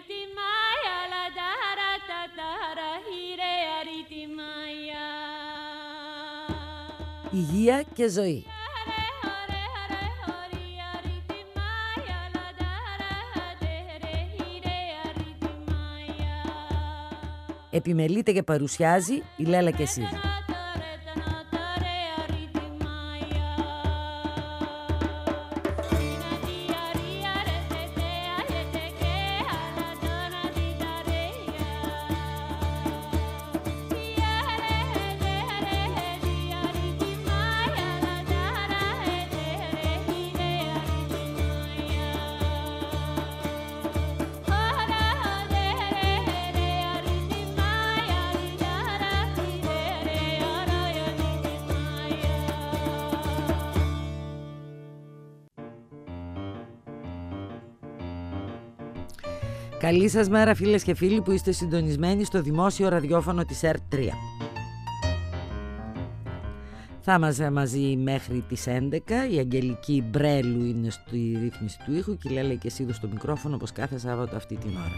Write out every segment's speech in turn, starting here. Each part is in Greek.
Υγεία και ζωή. Επιμελείται και παρουσιάζει η Λέλα Κεσίδη. Καλή σας μέρα φίλες και φίλοι που είστε συντονισμένοι στο δημόσιο ραδιόφωνο της ΕΡΤ3. Θα είμαστε μαζί μέχρι τις 11. Η Αγγελική Μπρέλου είναι στη ρύθμιση του ήχου και η Λέλα Κεσίδου στο μικρόφωνο, όπως κάθε Σάββατο αυτή την ώρα.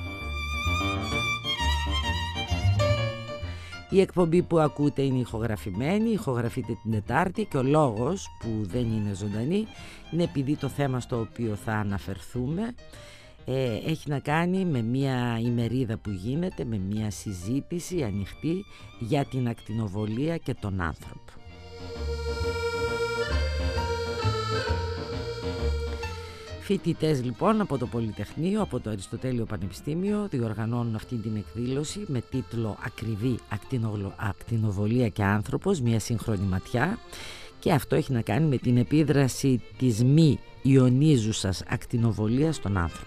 Η εκπομπή που ακούτε είναι ηχογραφημένη, ηχογραφείται την Τετάρτη και ο λόγος που δεν είναι ζωντανή είναι επειδή το θέμα στο οποίο θα αναφερθούμε έχει να κάνει με μια ημερίδα που γίνεται, με μια συζήτηση ανοιχτή για την ακτινοβολία και τον άνθρωπο. Φοιτητές λοιπόν από το Πολυτεχνείο, από το Αριστοτέλειο Πανεπιστήμιο διοργανώνουν αυτή την εκδήλωση με τίτλο «Ακριβή ακτινοβολία και άνθρωπος, μια σύγχρονη ματιά», και αυτό έχει να κάνει με την επίδραση της μη ιονίζουσας ακτινοβολίας στον άνθρωπο.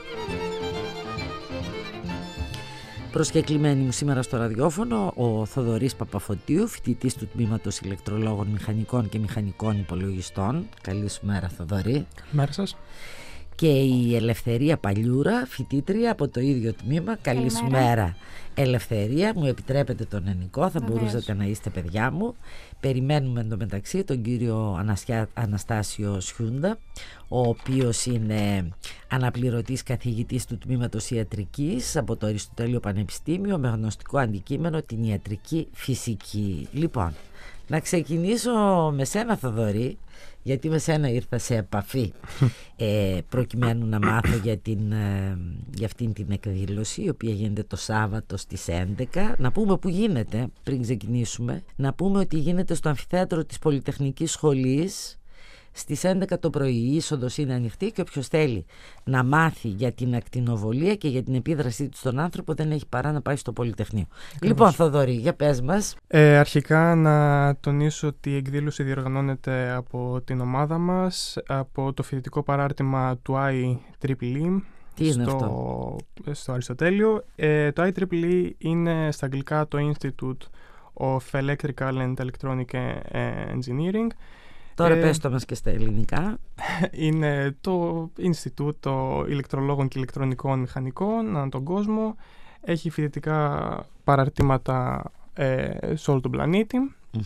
Προσκεκλημένοι μου σήμερα στο ραδιόφωνο ο Θοδωρής Παπαφωτίου, φοιτητής του Τμήματος Ηλεκτρολόγων Μηχανικών και Μηχανικών Υπολογιστών. Καλή σου μέρα, Θοδωρή. Καλημέρα σας. Και η Ελευθερία Παλιούρα, φοιτήτρια από το ίδιο τμήμα. Καλή σου μέρα, Ελευθερία. Μου επιτρέπετε τον Ενικό, θα μπορούσατε να είστε παιδιά μου. Περιμένουμε εντωμεταξύ τον κύριο Αναστάσιο Σιούντα, ο οποίος είναι αναπληρωτής καθηγητής του Τμήματος Ιατρικής από το Αριστοτέλειο Πανεπιστήμιο με γνωστικό αντικείμενο την ιατρική φυσική. Λοιπόν, να ξεκινήσω με σένα, Θοδωρή, γιατί με σένα ήρθα σε επαφή προκειμένου να μάθω για αυτήν την εκδήλωση, η οποία γίνεται το Σάββατο στις 11. Να πούμε που γίνεται πριν ξεκινήσουμε. Να πούμε ότι γίνεται στο αμφιθέατρο της Πολυτεχνικής Σχολής στις 11 το πρωί. Η είσοδος είναι ανοιχτή και όποιος θέλει να μάθει για την ακτινοβολία και για την επίδρασή του στον άνθρωπο δεν έχει παρά να πάει στο Πολυτεχνείο. Λοιπόν, Θοδωρή, για πες μας. Αρχικά να τονίσω ότι η εκδήλωση διοργανώνεται από την ομάδα μας, από το φοιτητικό παράρτημα του IEEE. Τι είναι αυτό? Στο Αριστοτέλειο. Το IEEE είναι στα αγγλικά το Institute of Electrical and Electronic Engineering. Τώρα πες το μας και στα ελληνικά. Είναι το Ινστιτούτο Ηλεκτρολόγων και Ηλεκτρονικών Μηχανικών ανά τον κόσμο. Έχει φοιτητικά παραρτήματα σε όλο τον πλανήτη.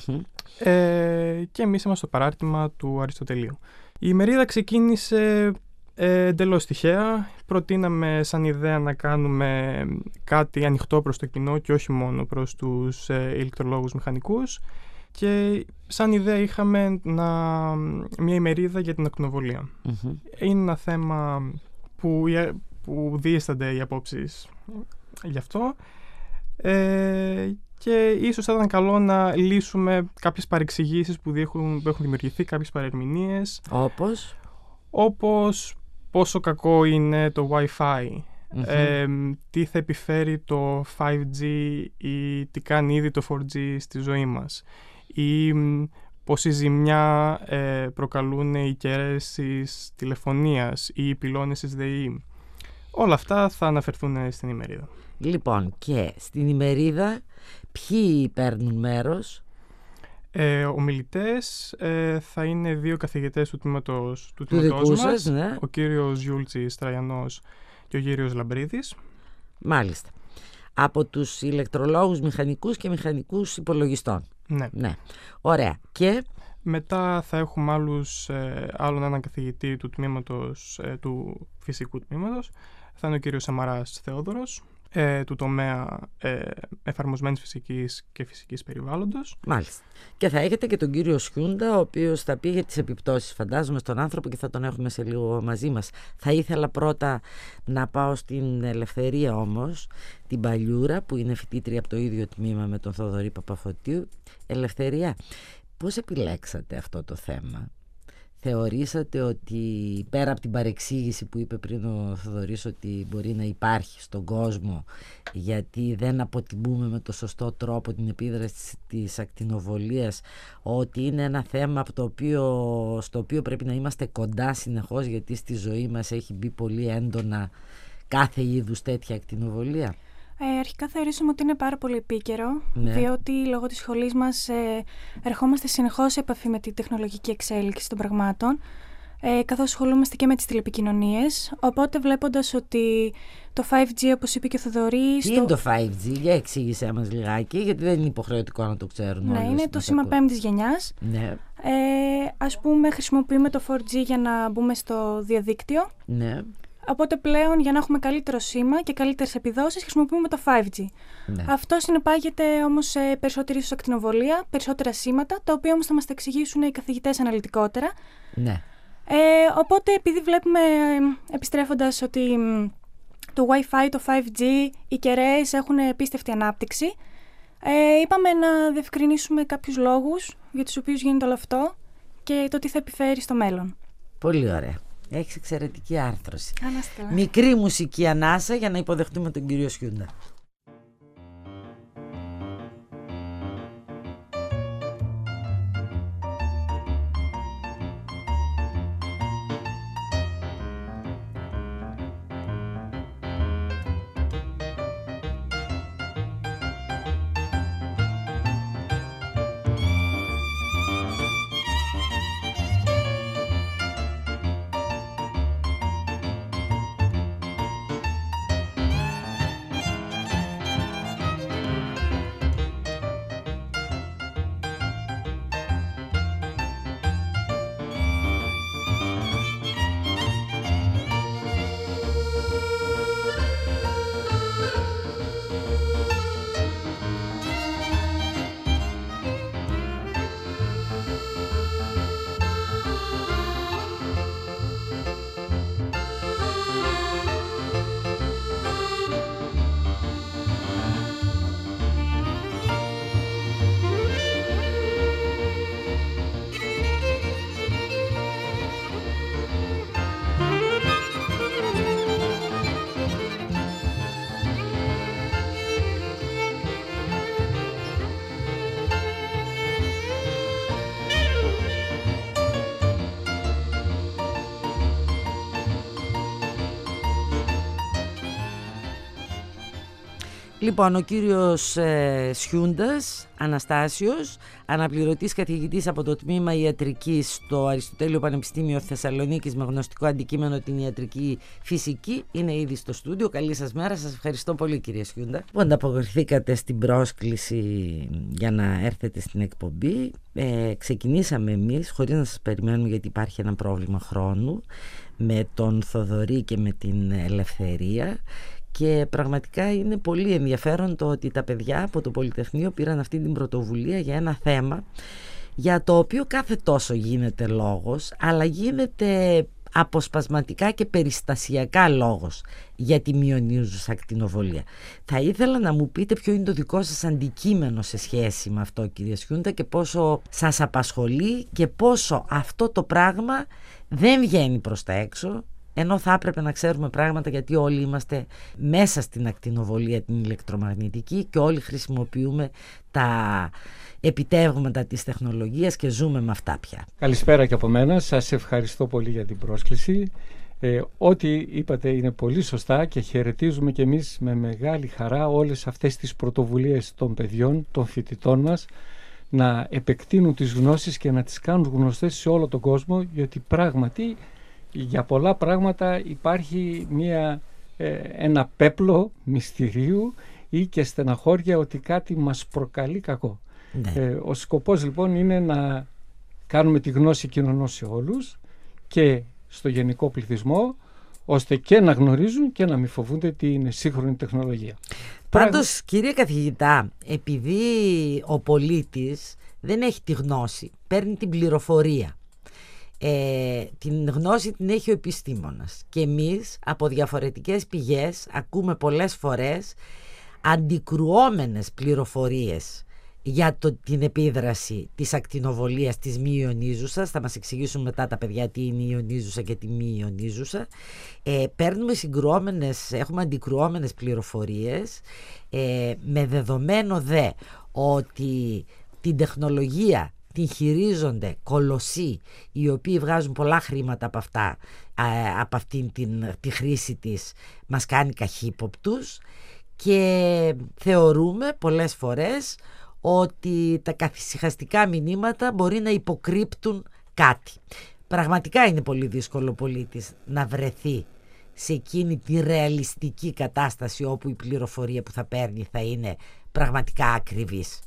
Και εμείς είμαστε στο παράρτημα του Αριστοτελείου. Η ημερίδα ξεκίνησε εντελώς τυχαία. Προτείναμε σαν ιδέα να κάνουμε κάτι ανοιχτό προς το κοινό και όχι μόνο προς τους ηλεκτρολόγους μηχανικούς. Και σαν ιδέα είχαμε μια ημερίδα για την ακτινοβολία. Είναι ένα θέμα που διείστανται οι απόψεις γι' αυτό και ίσως θα ήταν καλό να λύσουμε κάποιες παρεξηγήσεις που έχουν δημιουργηθεί, κάποιες παρερμηνίες. Όπως πόσο κακό είναι το Wi-Fi, τι θα επιφέρει το 5G ή τι κάνει ήδη το 4G στη ζωή μας, ή πόση ζημιά προκαλούν οι κεραίες της τηλεφωνίας ή οι πυλώνες της ΔΕΗ. Όλα αυτά θα αναφερθούν στην ημερίδα. Λοιπόν, και στην ημερίδα ποιοι παίρνουν μέρος? Ομιλητές θα είναι δύο καθηγητές του τμήματος μας, ναι. Ο κύριος Γιούλτσης Τραγιανός και ο κύριος Λαμπρίδης. Μάλιστα. Από τους ηλεκτρολόγους μηχανικούς και μηχανικούς υπολογιστών. Ναι. Ωραία. Και Μετά θα έχουμε άλλον έναν καθηγητή του τμήματος, του φυσικού τμήματος. Θα είναι ο κύριος Σαμαράς Θεόδωρος, του τομέα εφαρμοσμένης φυσικής και φυσικής περιβάλλοντος. Μάλιστα. Και θα έχετε και τον κύριο Σιούντα, ο οποίος θα πει για τις επιπτώσεις, φαντάζομαι, στον άνθρωπο, και θα τον έχουμε σε λίγο μαζί μας. Θα ήθελα πρώτα να πάω στην Ελευθερία όμως, την Παλιούρα, που είναι φοιτήτρια από το ίδιο τμήμα με τον Θοδωρή Παπαφωτίου. Ελευθερία, πώς επιλέξατε αυτό το θέμα? Θεωρήσατε ότι πέρα από την παρεξήγηση που είπε πριν ο Θοδωρής, ότι μπορεί να υπάρχει στον κόσμο γιατί δεν αποτιμούμε με το σωστό τρόπο την επίδραση της ακτινοβολίας, ότι είναι ένα θέμα στο οποίο πρέπει να είμαστε κοντά συνεχώς, γιατί στη ζωή μας έχει μπει πολύ έντονα κάθε είδους τέτοια ακτινοβολία? Αρχικά θεωρήσαμε ότι είναι πάρα πολύ επίκαιρο, Ναι. διότι λόγω της σχολής μας ερχόμαστε συνεχώς σε επαφή με τη τεχνολογική εξέλιξη των πραγμάτων, καθώς ασχολούμαστε και με τις τηλεπικοινωνίες. Οπότε βλέποντας ότι το 5G, όπως είπε και ο Θοδωρής... Τι είναι το 5G, για εξήγησέ μας λιγάκι, γιατί δεν είναι υποχρεωτικό να το ξέρουν όλοι. Ναι, είναι το σήμα 5ης γενιάς. Ναι. Ας πούμε, χρησιμοποιούμε το 4G για να μπούμε στο διαδίκτυο. Ναι. Οπότε πλέον, για να έχουμε καλύτερο σήμα και καλύτερες επιδόσεις, χρησιμοποιούμε το 5G. Ναι. Αυτό συνεπάγεται όμως σε περισσότερη ίσως ακτινοβολία, περισσότερα σήματα, τα οποία όμως θα μας τα εξηγήσουν οι καθηγητές αναλυτικότερα. Ναι. Οπότε, επειδή βλέπουμε, επιστρέφοντας, ότι το Wi-Fi, το 5G, οι κεραίες έχουν επίστευτη ανάπτυξη, είπαμε να διευκρινίσουμε κάποιους λόγους για τους οποίους γίνεται όλο αυτό και το τι θα επιφέρει στο μέλλον. Πολύ ωραία. Έχεις εξαιρετική άρθρωση. Αναστέλα. Μικρή μουσική ανάσα για να υποδεχτούμε τον κύριο Σιούντα. Λοιπόν, ο κύριος Σιούντας Αναστάσιος, αναπληρωτής καθηγητής από το τμήμα Ιατρικής στο Αριστοτέλειο Πανεπιστήμιο Θεσσαλονίκης, με γνωστικό αντικείμενο την ιατρική φυσική, είναι ήδη στο στούντιο. Καλή σας μέρα, σας ευχαριστώ πολύ, κύριε Σιούντα, που ανταποκριθήκατε στην πρόσκληση για να έρθετε στην εκπομπή. Ξεκινήσαμε εμείς, χωρίς να σας περιμένουμε, γιατί υπάρχει ένα πρόβλημα χρόνου, με τον Θοδωρή και με την Ελευθερία. Και πραγματικά είναι πολύ ενδιαφέρον το ότι τα παιδιά από το Πολυτεχνείο πήραν αυτή την πρωτοβουλία για ένα θέμα για το οποίο κάθε τόσο γίνεται λόγος, αλλά γίνεται αποσπασματικά και περιστασιακά λόγος για τη μειονίζουσα ακτινοβολία. Θα ήθελα να μου πείτε ποιο είναι το δικό σας αντικείμενο σε σχέση με αυτό, κύριε Σιούντα, και πόσο σας απασχολεί και πόσο αυτό το πράγμα δεν βγαίνει προς τα έξω, ενώ θα έπρεπε να ξέρουμε πράγματα, γιατί όλοι είμαστε μέσα στην ακτινοβολία την ηλεκτρομαγνητική και όλοι χρησιμοποιούμε τα επιτεύγματα της τεχνολογίας και ζούμε με αυτά πια. Καλησπέρα και από μένα. Σας ευχαριστώ πολύ για την πρόσκληση. Ό,τι είπατε είναι πολύ σωστά και χαιρετίζουμε και εμείς με μεγάλη χαρά όλες αυτές τις πρωτοβουλίες των παιδιών, των φοιτητών μας, να επεκτείνουν τις γνώσεις και να τις κάνουν γνωστές σε όλο τον κόσμο, γιατί πράγματι για πολλά πράγματα υπάρχει ένα πέπλο μυστηρίου ή και στεναχώρια ότι κάτι μας προκαλεί κακό. Ναι. Ο σκοπός λοιπόν είναι να κάνουμε τη γνώση κοινωνών σε όλους και στο γενικό πληθυσμό, ώστε και να γνωρίζουν και να μην φοβούνται την σύγχρονη τεχνολογία. Πάντως, κύριε καθηγητά, επειδή ο πολίτης δεν έχει τη γνώση, παίρνει την πληροφορία. Την γνώση την έχει ο επιστήμονας και εμείς από διαφορετικές πηγές ακούμε πολλές φορές αντικρουόμενες πληροφορίες για την επίδραση της ακτινοβολίας της μη ιονίζουσας. Θα μας εξηγήσουν μετά τα παιδιά τι είναι η ιονίζουσα και τη μη ιονίζουσα. Έχουμε αντικρουόμενες πληροφορίες, με δεδομένο δε ότι την τεχνολογία την χειρίζονται κολοσσοί οι οποίοι βγάζουν πολλά χρήματα από αυτά, από αυτήν τη χρήση της μας κάνει καχύποπτους και θεωρούμε πολλές φορές ότι τα καθησυχαστικά μηνύματα μπορεί να υποκρύπτουν κάτι. Πραγματικά είναι πολύ δύσκολο ο πολίτης να βρεθεί σε εκείνη τη ρεαλιστική κατάσταση όπου η πληροφορία που θα παίρνει θα είναι πραγματικά ακριβής.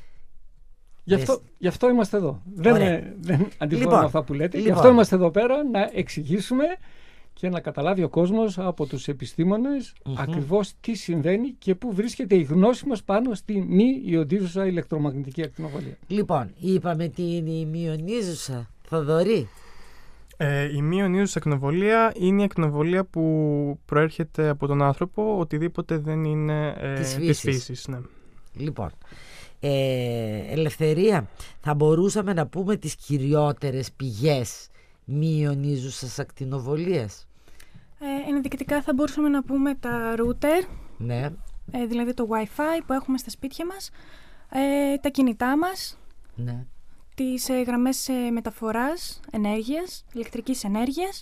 Γι' αυτό είμαστε εδώ. Δεν αντιφωνώ με αυτά που λέτε. Γι' αυτό είμαστε εδώ πέρα να εξηγήσουμε και να καταλάβει ο κόσμος από τους επιστήμονες ακριβώς τι συμβαίνει και πού βρίσκεται η γνώση μας πάνω στη μη ιοντίζουσα ηλεκτρομαγνητική ακτινοβολία. Λοιπόν, είπαμε τι είναι η μη ιονίζουσα, Θοδωρή. Η μη ιονίζουσα ακτινοβολία είναι η ακτινοβολία που προέρχεται από τον άνθρωπο, οτιδήποτε δεν είναι της φύσης. Ναι. Λοιπόν, Ελευθερία, θα μπορούσαμε να πούμε τις κυριότερες πηγές μη ιονίζουσας ακτινοβολίας? Ενδεικτικά θα μπορούσαμε να πούμε τα router, ναι. Δηλαδή το Wi-Fi που έχουμε στα σπίτια μας, τα κινητά μας, ναι. Τις γραμμές μεταφοράς ενέργειας, ηλεκτρικής ενέργειας,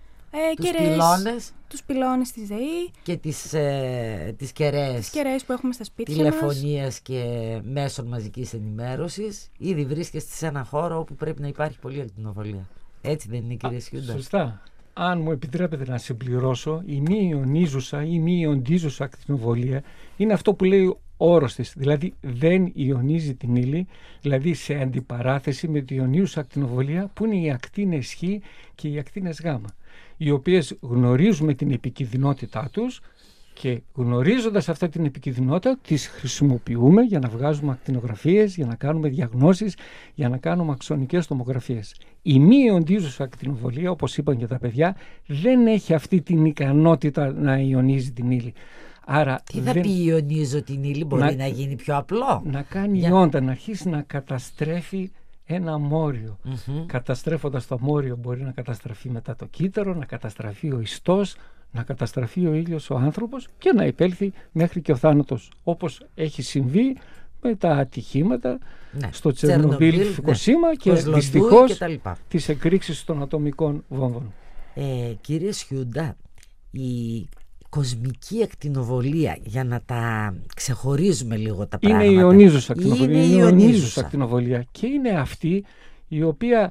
τους πυλώνες της ΔΕΗ και τις κεραίες που έχουμε στα σπίτια τηλεφωνίας μας και μέσων μαζικής ενημέρωσης. Ήδη βρίσκεστε σε έναν χώρο όπου πρέπει να υπάρχει πολλή ακτινοβολία. Έτσι δεν είναι, κύριε Σιούντα? Σωστά. Αν μου επιτρέπετε να συμπληρώσω, η μη ιονίζουσα ή μη ιοντίζουσα ακτινοβολία είναι αυτό που λέει ο όρος της. Δηλαδή δεν ιονίζει την ύλη, δηλαδή σε αντιπαράθεση με τη ιονίζουσα ακτινοβολία που είναι οι ακτίνες Χ και οι ακτίνες Γ, οι οποίες γνωρίζουμε την επικινδυνότητά τους και γνωρίζοντας αυτή την επικινδυνότητα τις χρησιμοποιούμε για να βγάζουμε ακτινογραφίες, για να κάνουμε διαγνώσεις, για να κάνουμε αξονικές τομογραφίες. Η μη ιοντίζουσα ακτινοβολία, όπως είπαν και τα παιδιά, δεν έχει αυτή την ικανότητα να ιονίζει την ύλη. Άρα τι θα πει ιονίζω την ύλη, μπορεί να γίνει πιο απλό? Να κάνει ιόντα, να αρχίσει να καταστρέφει ένα μόριο. Καταστρέφοντας το μόριο μπορεί να καταστραφεί μετά το κύτταρο, να καταστραφεί ο ιστός, να καταστραφεί ο ήλιος ο άνθρωπος και να υπέλθει μέχρι και ο θάνατος, όπως έχει συμβεί με τα ατυχήματα στο Τσερνομπίλ, Φουκουσίμα και δυστυχώς τις εκρήξεις των ατομικών βόμβων. Κύριε Σιούντα, η κοσμική ακτινοβολία, για να τα ξεχωρίζουμε λίγο τα πράγματα, είναι η ιονίζουσα ακτινοβολία. Είναι η ιονίζουσα ακτινοβολία και είναι αυτή η οποία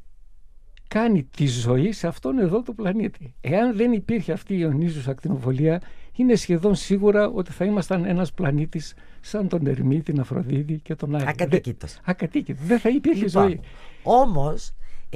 κάνει τη ζωή σε αυτόν εδώ το πλανήτη. Εάν δεν υπήρχε αυτή η ιονίζουσα ακτινοβολία, είναι σχεδόν σίγουρα ότι θα ήμασταν ένας πλανήτης σαν τον Ερμή, την Αφροδίτη και τον Άρη. Ακατοίκητος. Δεν θα υπήρχε ζωή. Όμως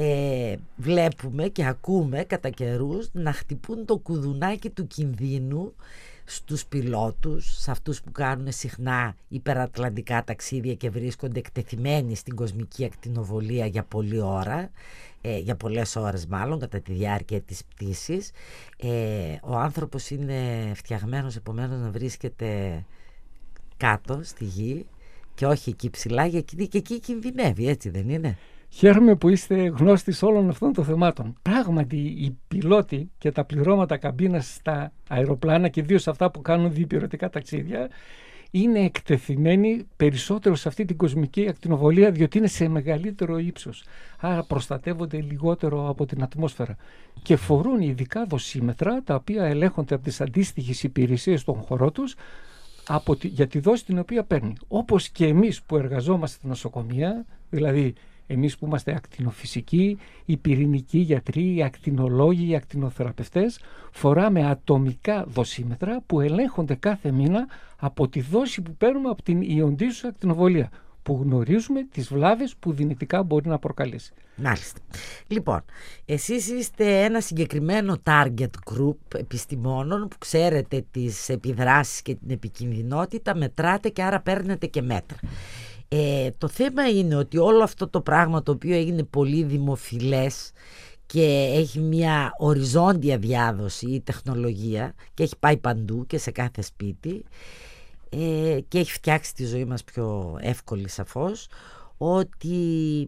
βλέπουμε και ακούμε κατά καιρούς να χτυπούν το κουδουνάκι του κινδύνου στους πιλότους, σε αυτούς που κάνουν συχνά υπερατλαντικά ταξίδια και βρίσκονται εκτεθειμένοι στην κοσμική ακτινοβολία για πολλή ώρα, για πολλές ώρες μάλλον κατά τη διάρκεια της πτήσης. Ο άνθρωπος είναι φτιαγμένος επομένως να βρίσκεται κάτω στη γη και όχι εκεί ψηλά, γιατί και εκεί κινδυνεύει, έτσι δεν είναι? Χαίρομαι που είστε γνώστης όλων αυτών των θεμάτων. Πράγματι, οι πιλότοι και τα πληρώματα καμπίνας στα αεροπλάνα και ιδίως αυτά που κάνουν διπυρωτικά ταξίδια είναι εκτεθειμένοι περισσότερο σε αυτή την κοσμική ακτινοβολία, διότι είναι σε μεγαλύτερο ύψος. Άρα προστατεύονται λιγότερο από την ατμόσφαιρα και φορούν ειδικά δοσίμετρα τα οποία ελέγχονται από τις αντίστοιχες υπηρεσίες των χωρών τους για τη δόση την οποία παίρνει. Όπως και εμείς που εργαζόμαστε στην νοσοκομεία, δηλαδή εμείς που είμαστε ακτινοφυσικοί, οι πυρηνικοί γιατροί, οι ακτινολόγοι, οι ακτινοθεραπευτές, φοράμε ατομικά δοσίμετρα που ελέγχονται κάθε μήνα από τη δόση που παίρνουμε από την ιοντίζουσα ακτινοβολία, που γνωρίζουμε τις βλάβες που δυνητικά μπορεί να προκαλέσει. Μάλιστα. Λοιπόν, εσείς είστε ένα συγκεκριμένο target group επιστημόνων που ξέρετε τις επιδράσεις και την επικινδυνότητα, μετράτε και άρα παίρνετε και μέτρα. Το θέμα είναι ότι όλο αυτό το πράγμα το οποίο έγινε πολύ δημοφιλές και έχει μια οριζόντια διάδοση η τεχνολογία και έχει πάει παντού και σε κάθε σπίτι και έχει φτιάξει τη ζωή μας πιο εύκολη σαφώς, ότι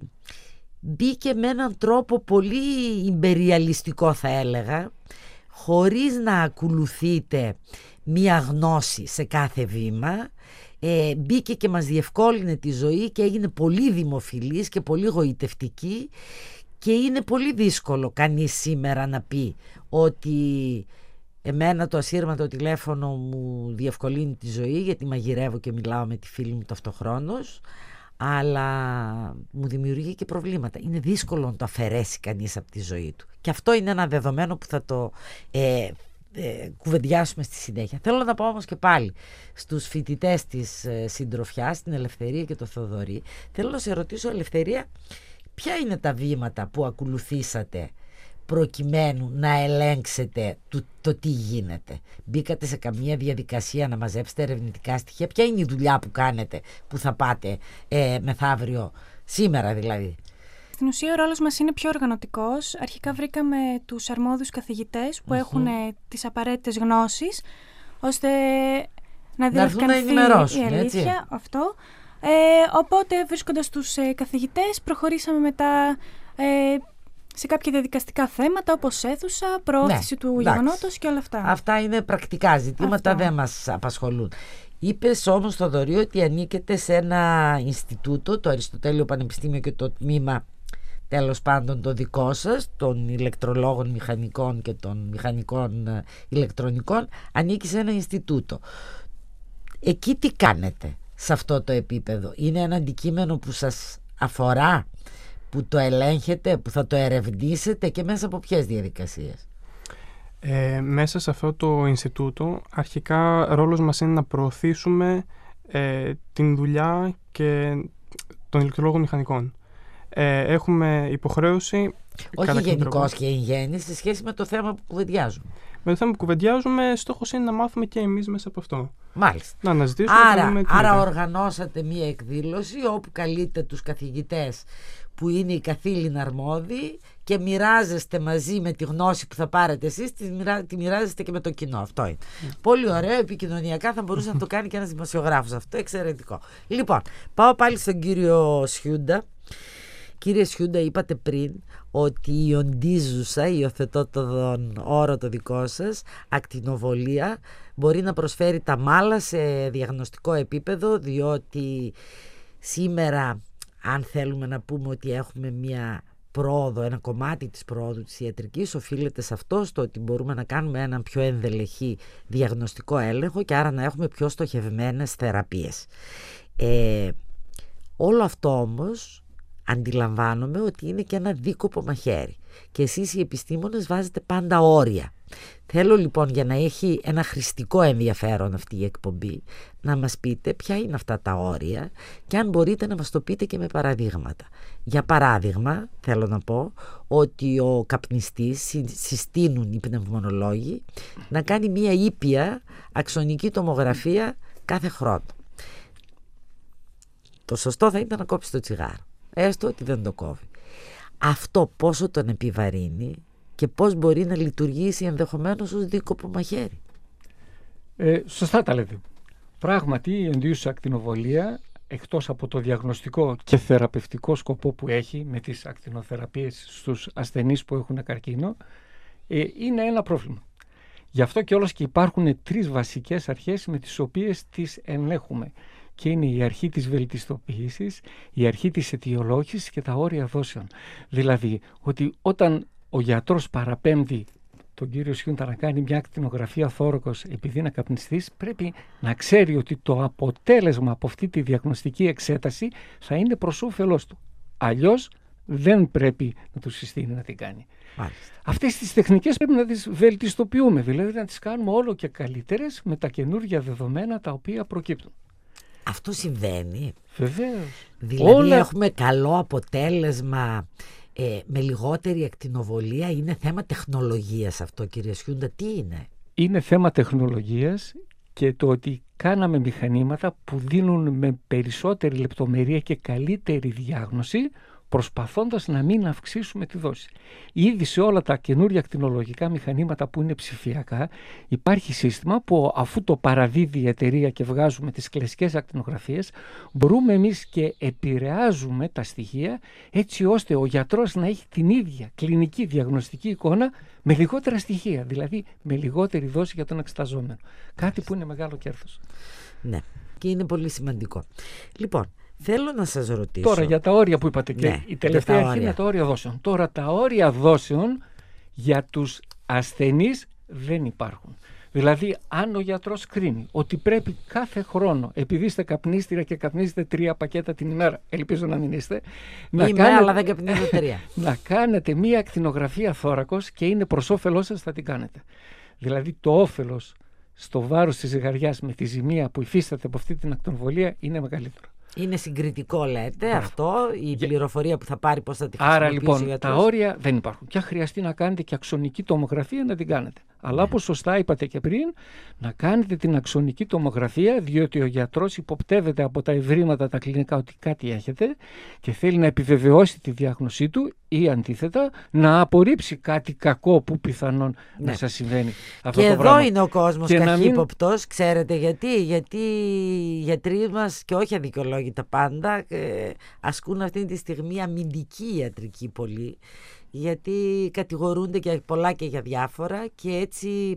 μπήκε με έναν τρόπο πολύ ιμπεριαλιστικό θα έλεγα, χωρίς να ακολουθείτε μία γνώση σε κάθε βήμα. Μπήκε και μας διευκόλυνε τη ζωή και έγινε πολύ δημοφιλής και πολύ γοητευτική και είναι πολύ δύσκολο κανείς σήμερα να πει ότι εμένα το ασύρματο τηλέφωνο μου διευκολύνει τη ζωή γιατί μαγειρεύω και μιλάω με τη φίλη μου ταυτοχρόνως, αλλά μου δημιουργεί και προβλήματα. Είναι δύσκολο να το αφαιρέσει κανείς από τη ζωή του και αυτό είναι ένα δεδομένο που θα το κουβεντιάσουμε στη συνέχεια. Θέλω να πω όμως και πάλι στους φοιτητές της συντροφιάς, την Ελευθερία και το Θοδωρή, θέλω να σε ρωτήσω, Ελευθερία, ποια είναι τα βήματα που ακολουθήσατε προκειμένου να ελέγξετε το τι γίνεται? Μπήκατε σε καμία διαδικασία να μαζέψετε ερευνητικά στοιχεία? Ποια είναι η δουλειά που κάνετε που θα πάτε μεθαύριο, σήμερα δηλαδή? Στην ουσία ο ρόλος μας είναι πιο οργανωτικός. Αρχικά βρήκαμε τους αρμόδιους καθηγητές που έχουν τις απαραίτητες γνώσεις ώστε να διευκρινιστεί η αλήθεια, έτσι. Αυτό. Οπότε βρίσκοντας τους καθηγητές προχωρήσαμε μετά σε κάποια διαδικαστικά θέματα όπως αίθουσα, προώθηση του γεγονότος και όλα αυτά. Αυτά είναι πρακτικά ζητήματα, δεν μας απασχολούν. Είπες όμως, Θοδωρή, ότι ανήκετε σε ένα Ινστιτούτο, το Αριστοτέλειο Πανεπιστήμιο και το τμήμα τέλος πάντων το δικό σας, των ηλεκτρολόγων μηχανικών και των μηχανικών ηλεκτρονικών, ανήκει σε ένα Ινστιτούτο. Εκεί τι κάνετε σε αυτό το επίπεδο? Είναι ένα αντικείμενο που σας αφορά, που το ελέγχετε, που θα το ερευνήσετε και μέσα από ποιες διαδικασίες? Μέσα σε αυτό το Ινστιτούτο αρχικά ρόλος μας είναι να προωθήσουμε την δουλειά και των ηλεκτρολόγων μηχανικών. Έχουμε υποχρέωση... Όχι γενικώς και εν γέννη, σε σχέση με το θέμα που κουβεντιάζουμε. Με το θέμα που κουβεντιάζουμε, στόχος είναι να μάθουμε και εμείς μέσα από αυτό. Μάλιστα. Να αναζητήσουμε. Άρα οργανώσατε μία εκδήλωση όπου καλείτε τους καθηγητές που είναι οι καθήλυνα αρμόδιοι και μοιράζεστε μαζί με τη γνώση που θα πάρετε εσείς, τη μοιράζεστε και με το κοινό. Αυτό είναι. Πολύ ωραίο, επικοινωνιακά θα μπορούσε να το κάνει και ένας δημοσιογράφος αυτό, εξαιρετικό. Λοιπόν, πάω πάλι στον κύριο Σιούντα. Κύριε Σιούντα, είπατε πριν ότι η οντίζουσα, υιοθετώ τον όρο το δικό σας, ακτινοβολία μπορεί να προσφέρει τα μάλα σε διαγνωστικό επίπεδο, διότι σήμερα, αν θέλουμε να πούμε ότι έχουμε μια πρόοδο, ένα κομμάτι της πρόοδου της ιατρικής οφείλεται σε αυτό, στο ότι μπορούμε να κάνουμε έναν πιο ενδελεχή διαγνωστικό έλεγχο και άρα να έχουμε πιο στοχευμένες θεραπείες. Όλο αυτό όμως αντιλαμβάνομαι ότι είναι και ένα δίκοπο μαχαίρι και εσείς οι επιστήμονες βάζετε πάντα όρια. Θέλω λοιπόν, για να έχει ένα χρηστικό ενδιαφέρον αυτή η εκπομπή, να μας πείτε ποια είναι αυτά τα όρια και αν μπορείτε να μας το πείτε και με παραδείγματα. Για παράδειγμα, θέλω να πω ότι ο καπνιστής, συστήνουν οι πνευμονολόγοι, να κάνει μία ήπια αξονική τομογραφία κάθε χρόνο. Το σωστό θα ήταν να κόψει το τσιγάρο, έστω ότι δεν το κόβει. Αυτό πόσο τον επιβαρύνει και πώς μπορεί να λειτουργήσει ενδεχομένως ως δίκοπο μαχαίρι? Σωστά τα λέτε. Πράγματι η ενδιούσα ακτινοβολία, εκτός από το διαγνωστικό και θεραπευτικό σκοπό που έχει με τις ακτινοθεραπείες στους ασθενείς που έχουν καρκίνο, είναι ένα πρόβλημα. Γι' αυτό και όλες και υπάρχουν τρεις βασικές αρχές με τις οποίες τις ελέγχουμε. Και είναι η αρχή της βελτιστοποίησης, η αρχή της αιτιολόγησης και τα όρια δόσεων. Δηλαδή ότι όταν ο γιατρός παραπέμπει τον κύριο Σιούντα να κάνει μια ακτινογραφία θώρακος επειδή είναι καπνιστής, πρέπει να ξέρει ότι το αποτέλεσμα από αυτή τη διαγνωστική εξέταση θα είναι προς όφελός του. Αλλιώς δεν πρέπει να του συστήνει να την κάνει. Αυτές τις τεχνικές πρέπει να τις βελτιστοποιούμε, δηλαδή να τις κάνουμε όλο και καλύτερες με τα καινούργια δεδομένα τα οποία προκύπτουν. Αυτό συμβαίνει. Βεβαίως. Δηλαδή έχουμε καλό αποτέλεσμα με λιγότερη ακτινοβολία. Είναι θέμα τεχνολογίας αυτό, κύριε Σιούντα, τι είναι? Είναι θέμα τεχνολογίας και το ότι κάναμε μηχανήματα που δίνουν με περισσότερη λεπτομερία και καλύτερη διάγνωση, προσπαθώντας να μην αυξήσουμε τη δόση. Ήδη σε όλα τα καινούργια ακτινολογικά μηχανήματα που είναι ψηφιακά υπάρχει σύστημα που αφού το παραδίδει η εταιρεία και βγάζουμε τις κλασικές ακτινογραφίες, μπορούμε εμείς και επηρεάζουμε τα στοιχεία έτσι ώστε ο γιατρός να έχει την ίδια κλινική διαγνωστική εικόνα με λιγότερα στοιχεία, δηλαδή με λιγότερη δόση για τον εξεταζόμενο. Κάτι που είναι μεγάλο κέρδος. Ναι, και είναι πολύ σημαντικό. Λοιπόν, θέλω να σας ρωτήσω. Τώρα για τα όρια που είπατε, Ναι, και η τελευταία αρχή είναι τα όρια δόσεων. Τώρα τα όρια δόσεων για τους ασθενείς δεν υπάρχουν. Δηλαδή αν ο γιατρός κρίνει ότι πρέπει κάθε χρόνο, επειδή είστε καπνίστρια και καπνίζετε 3 πακέτα την ημέρα, ελπίζω να μην είστε, αλλά δεν καπνίζω 3. να κάνετε μία ακτινογραφία θώρακος και είναι προς όφελός σας, θα την κάνετε. Δηλαδή το όφελος στο βάρος της ζυγαριάς με τη ζημία που υφίσταται από αυτή την ακτινοβολία είναι μεγαλύτερο. Είναι συγκριτικό, λέτε, αυτό, η πληροφορία που θα πάρει, πώς θα τη χρησιμοποιήσει. Άρα λοιπόν τα όρια δεν υπάρχουν. Και αν χρειαστεί να κάνετε και αξονική τομογραφία, να την κάνετε. Αλλά όπως σωστά είπατε και πριν, να κάνετε την αξονική τομογραφία, διότι ο γιατρός υποπτεύεται από τα ευρήματα τα κλινικά ότι κάτι έχετε και θέλει να επιβεβαιώσει τη διάγνωσή του ή αντίθετα να απορρίψει κάτι κακό που πιθανόν να σας συμβαίνει. Αυτό και το εδώ πράγμα. είναι ο κόσμος καχύποπτος, ξέρετε γιατί? Γιατί οι γιατροί μας, και όχι αδικαιολόγητα πάντα, ασκούν αυτή τη στιγμή αμυντική ιατρική πολύ, γιατί κατηγορούνται και πολλά και για διάφορα και έτσι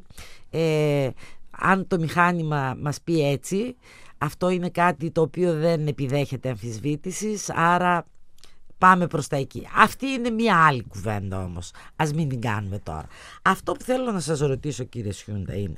αν το μηχάνημα μας πει έτσι, αυτό είναι κάτι το οποίο δεν επιδέχεται αμφισβήτησης, άρα πάμε προς τα εκεί. Αυτή είναι μια άλλη κουβέντα όμως, ας μην την κάνουμε τώρα. Αυτό που θέλω να σας ρωτήσω, κύριε Σιούντα, είναι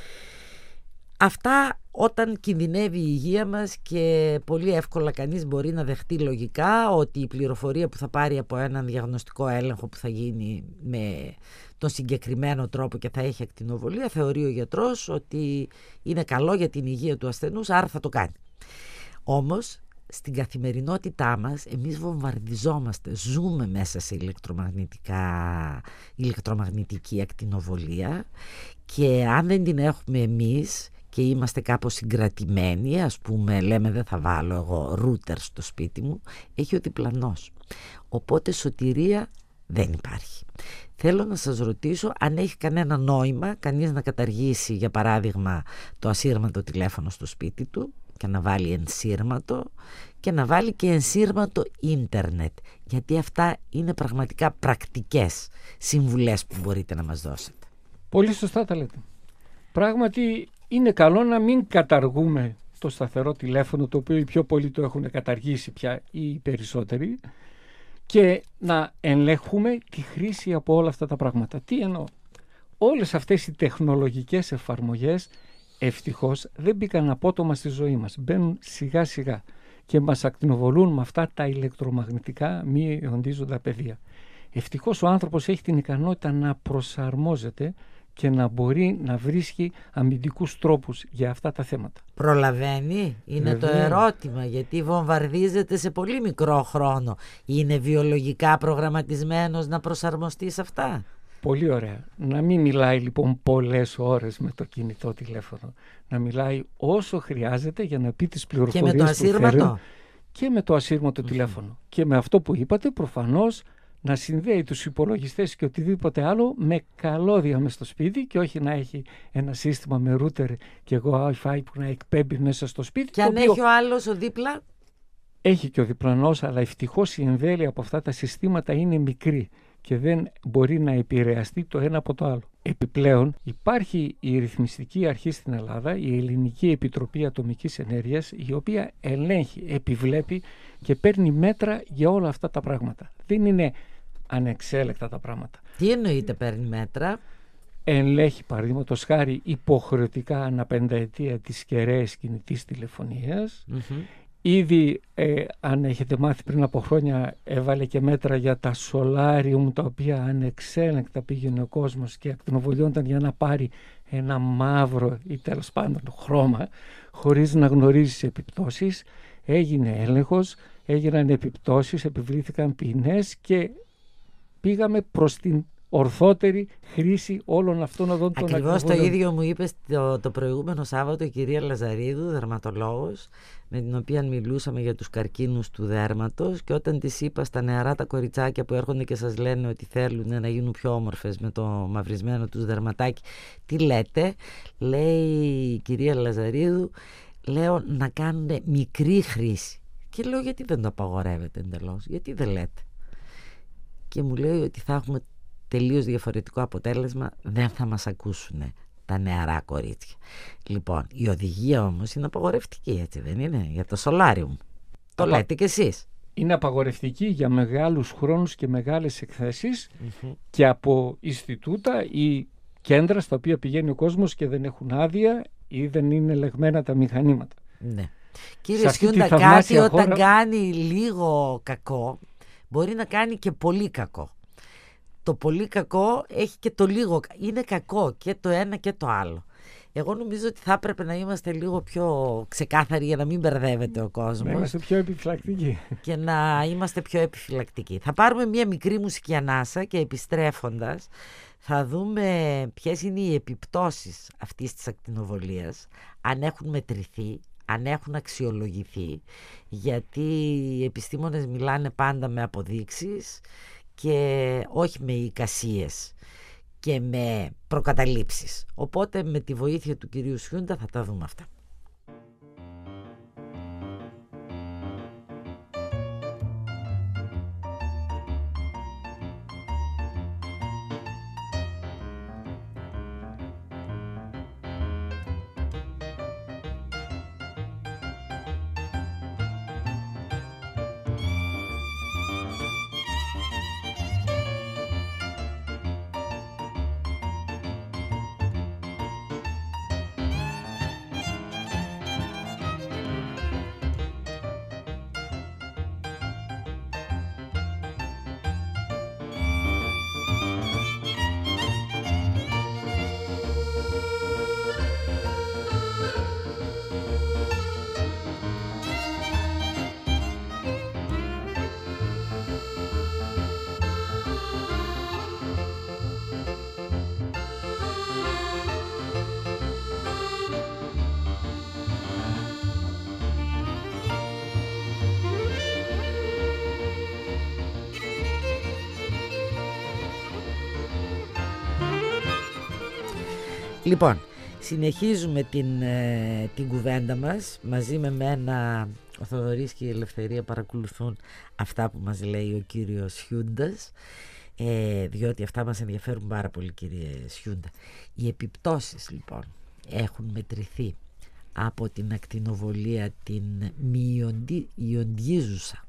αυτά όταν κινδυνεύει η υγεία μας και πολύ εύκολα κανείς μπορεί να δεχτεί λογικά ότι η πληροφορία που θα πάρει από έναν διαγνωστικό έλεγχο που θα γίνει με τον συγκεκριμένο τρόπο και θα έχει ακτινοβολία, θεωρεί ο γιατρός ότι είναι καλό για την υγεία του ασθενούς, άρα θα το κάνει. Όμως στην καθημερινότητά μας εμείς βομβαρδιζόμαστε, ζούμε μέσα σε ηλεκτρομαγνητική ακτινοβολία και αν δεν την έχουμε εμείς και είμαστε κάπως συγκρατημένοι, ας πούμε λέμε δεν θα βάλω εγώ ρούτερ στο σπίτι μου, έχει ο διπλανός. Οπότε σωτηρία δεν υπάρχει. Θέλω να σας ρωτήσω αν έχει κανένα νόημα κανείς να καταργήσει για παράδειγμα το ασύρματο τηλέφωνο στο σπίτι του και να βάλει ενσύρματο και να βάλει και ενσύρματο ίντερνετ, γιατί αυτά είναι πραγματικά πρακτικές συμβουλές που μπορείτε να μας δώσετε. Πολύ σωστά τα λέτε. Πράγματι είναι καλό να μην καταργούμε το σταθερό τηλέφωνο, το οποίο οι πιο πολλοί το έχουν καταργήσει πια ή οι περισσότεροι, και να ελέγχουμε τη χρήση από όλα αυτά τα πράγματα. Τι εννοώ? Όλες αυτές οι τεχνολογικές εφαρμογές ευτυχώς δεν μπήκαν απότομα στη ζωή μας. Μπαίνουν σιγά σιγά και μας ακτινοβολούν με αυτά τα ηλεκτρομαγνητικά μη ιοντίζοντα πεδία. Ευτυχώς ο άνθρωπος έχει την ικανότητα να προσαρμόζεται και να μπορεί να βρίσκει αμυντικούς τρόπους για αυτά τα θέματα. Προλαβαίνει, είναι το ερώτημα, γιατί βομβαρδίζεται σε πολύ μικρό χρόνο. Είναι βιολογικά προγραμματισμένος να προσαρμοστεί σε αυτά? Πολύ ωραία. Να μην μιλάει λοιπόν πολλές ώρες με το κινητό τηλέφωνο. Να μιλάει όσο χρειάζεται για να πει τις πληροφορίες και με το ασύρματο. Και με το ασύρματο τηλέφωνο. Και με αυτό που είπατε προφανώς να συνδέει τους υπολογιστές και οτιδήποτε άλλο με καλώδια μες στο σπίτι και όχι να έχει ένα σύστημα με router και Wi-Fi που να εκπέμπει μέσα στο σπίτι. Και αν έχει ο άλλος ο δίπλα? Έχει και ο διπλανός, αλλά ευτυχώς η εμβέλεια από αυτά τα συστήματα είναι μικρή και δεν μπορεί να επηρεαστεί το ένα από το άλλο. Επιπλέον υπάρχει η ρυθμιστική αρχή στην Ελλάδα, η Ελληνική Επιτροπή Ατομικής Ενέργειας, η οποία ελέγχει, επιβλέπει και παίρνει μέτρα για όλα αυτά τα πράγματα. Δεν είναι ανεξέλεκτα τα πράγματα. Τι εννοείται παίρνει μέτρα? Ελέγχει παραδείγματος χάρη υποχρεωτικά ανά 5 ετία τις κεραίες κινητής τηλεφωνίας. Ήδη, αν έχετε μάθει πριν από χρόνια, έβαλε και μέτρα για τα σολάριουμ, τα οποία ανεξέλεγκτα πήγαινε ο κόσμος και ακτινοβολιόταν για να πάρει ένα μαύρο ή τέλος πάντων χρώμα, χωρίς να γνωρίζει επιπτώσεις. Έγινε έλεγχος, έγιναν επιπτώσεις, επιβλήθηκαν ποινές και πήγαμε προς την ορθότερη χρήση όλων αυτών εδώ των ακριβώς ακτινοβολίων. το ίδιο μου είπε το προηγούμενο Σάββατο η κυρία Λαζαρίδου, δερματολόγος, με την οποία μιλούσαμε για τους καρκίνους του δέρματος, και όταν της είπα στα νεαρά τα κοριτσάκια που έρχονται και σας λένε ότι θέλουν να γίνουν πιο όμορφες με το μαυρισμένο τους δερματάκι, τι λέτε? Λέει η κυρία Λαζαρίδου, λέω να κάνουν μικρή χρήση. Και λέω, γιατί δεν το απαγορεύετε εντελώς, γιατί δεν λέτε? Και μου λέει ότι θα έχουμε τελείως διαφορετικό αποτέλεσμα, δεν θα μας ακούσουν τα νεαρά κορίτσια. Λοιπόν, η οδηγία όμως είναι απαγορευτική, έτσι δεν είναι, για το σολάριουμ? Το λέτε κι εσείς. Είναι απαγορευτική για μεγάλους χρόνους και μεγάλες εκθέσεις και από Ινστιτούτα ή κέντρα στα οποία πηγαίνει ο κόσμος και δεν έχουν άδεια ή δεν είναι ελεγμένα τα μηχανήματα. Ναι. Κύριε Σιούντα, κάτι όταν κάνει λίγο κακό μπορεί να κάνει και πολύ κακό. Το πολύ κακό έχει και το λίγο. Είναι κακό και το ένα και το άλλο. Εγώ νομίζω ότι θα έπρεπε να είμαστε λίγο πιο ξεκάθαροι για να μην μπερδεύεται ο κόσμος. Να είμαστε πιο επιφυλακτικοί. Και να είμαστε πιο επιφυλακτικοί. Θα πάρουμε μια μικρή μουσική ανάσα και επιστρέφοντας θα δούμε ποιες είναι οι επιπτώσεις αυτής της ακτινοβολίας, αν έχουν μετρηθεί, αν έχουν αξιολογηθεί, γιατί οι επιστήμονες μιλάνε πάντα με αποδείξεις και όχι με εικασίες και με προκαταλήψεις. Οπότε με τη βοήθεια του κυρίου Σιούντα θα τα δούμε αυτά. Λοιπόν, συνεχίζουμε την κουβέντα μας μαζί με μένα. Ο Θοδωρής και η Ελευθερία παρακολουθούν αυτά που μας λέει ο κύριος Σιούντας, διότι αυτά μας ενδιαφέρουν πάρα πολύ, κύριε Σιούντα. Οι επιπτώσεις λοιπόν έχουν μετρηθεί από την ακτινοβολία την ιοντίζουσα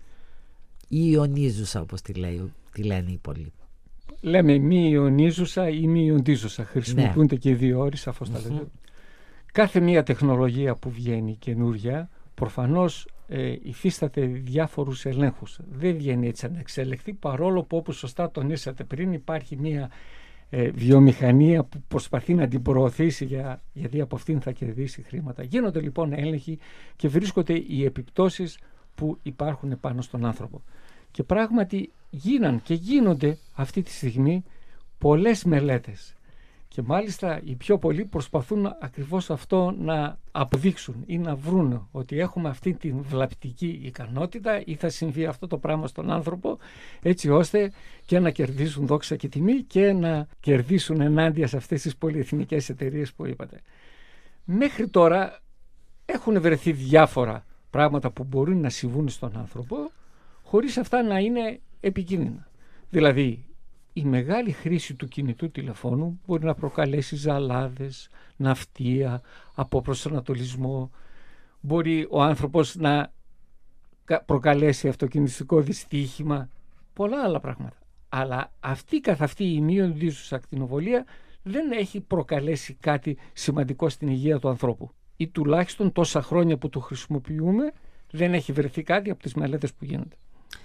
ή ιονίζουσα, όπως τη λένε οι πολλοί. Λέμε μη ιονίζουσα ή μη ιοντίζουσα. Χρησιμοποιούνται και οι δύο όροι, σαφώς τα λέτε. Κάθε μία τεχνολογία που βγαίνει καινούρια, προφανώς υφίσταται διάφορους ελέγχους. Δεν βγαίνει έτσι ανεξέλεκτη, παρόλο που, όπως σωστά τονίσατε πριν, υπάρχει μία βιομηχανία που προσπαθεί να την προωθήσει γιατί από αυτήν θα κερδίσει χρήματα. Γίνονται λοιπόν έλεγχοι και βρίσκονται οι επιπτώσεις που υπάρχουν πάνω στον άνθρωπο. Και πράγματι γίναν και γίνονται αυτή τη στιγμή πολλές μελέτες. Και μάλιστα οι πιο πολλοί προσπαθούν ακριβώς αυτό να αποδείξουν ή να βρουν ότι έχουμε αυτή την βλαπτική ικανότητα ή θα συμβεί αυτό το πράγμα στον άνθρωπο, έτσι ώστε και να κερδίσουν δόξα και τιμή και να κερδίσουν ενάντια σε αυτές τις πολυεθνικές εταιρείες που είπατε. Μέχρι τώρα έχουν βρεθεί διάφορα πράγματα που μπορούν να συμβούν στον άνθρωπο χωρίς αυτά να είναι επικίνδυνα. Δηλαδή, η μεγάλη χρήση του κινητού τηλεφώνου μπορεί να προκαλέσει ζαλάδες, ναυτία, αποπροσανατολισμό. Μπορεί ο άνθρωπος να προκαλέσει αυτοκινητικό δυστύχημα, πολλά άλλα πράγματα. Αλλά αυτή καθ' αυτή η μειοντίζουσα ακτινοβολία δεν έχει προκαλέσει κάτι σημαντικό στην υγεία του ανθρώπου. Ή τουλάχιστον τόσα χρόνια που το χρησιμοποιούμε δεν έχει βρεθεί κάτι από τις μελέτες που γίνονται.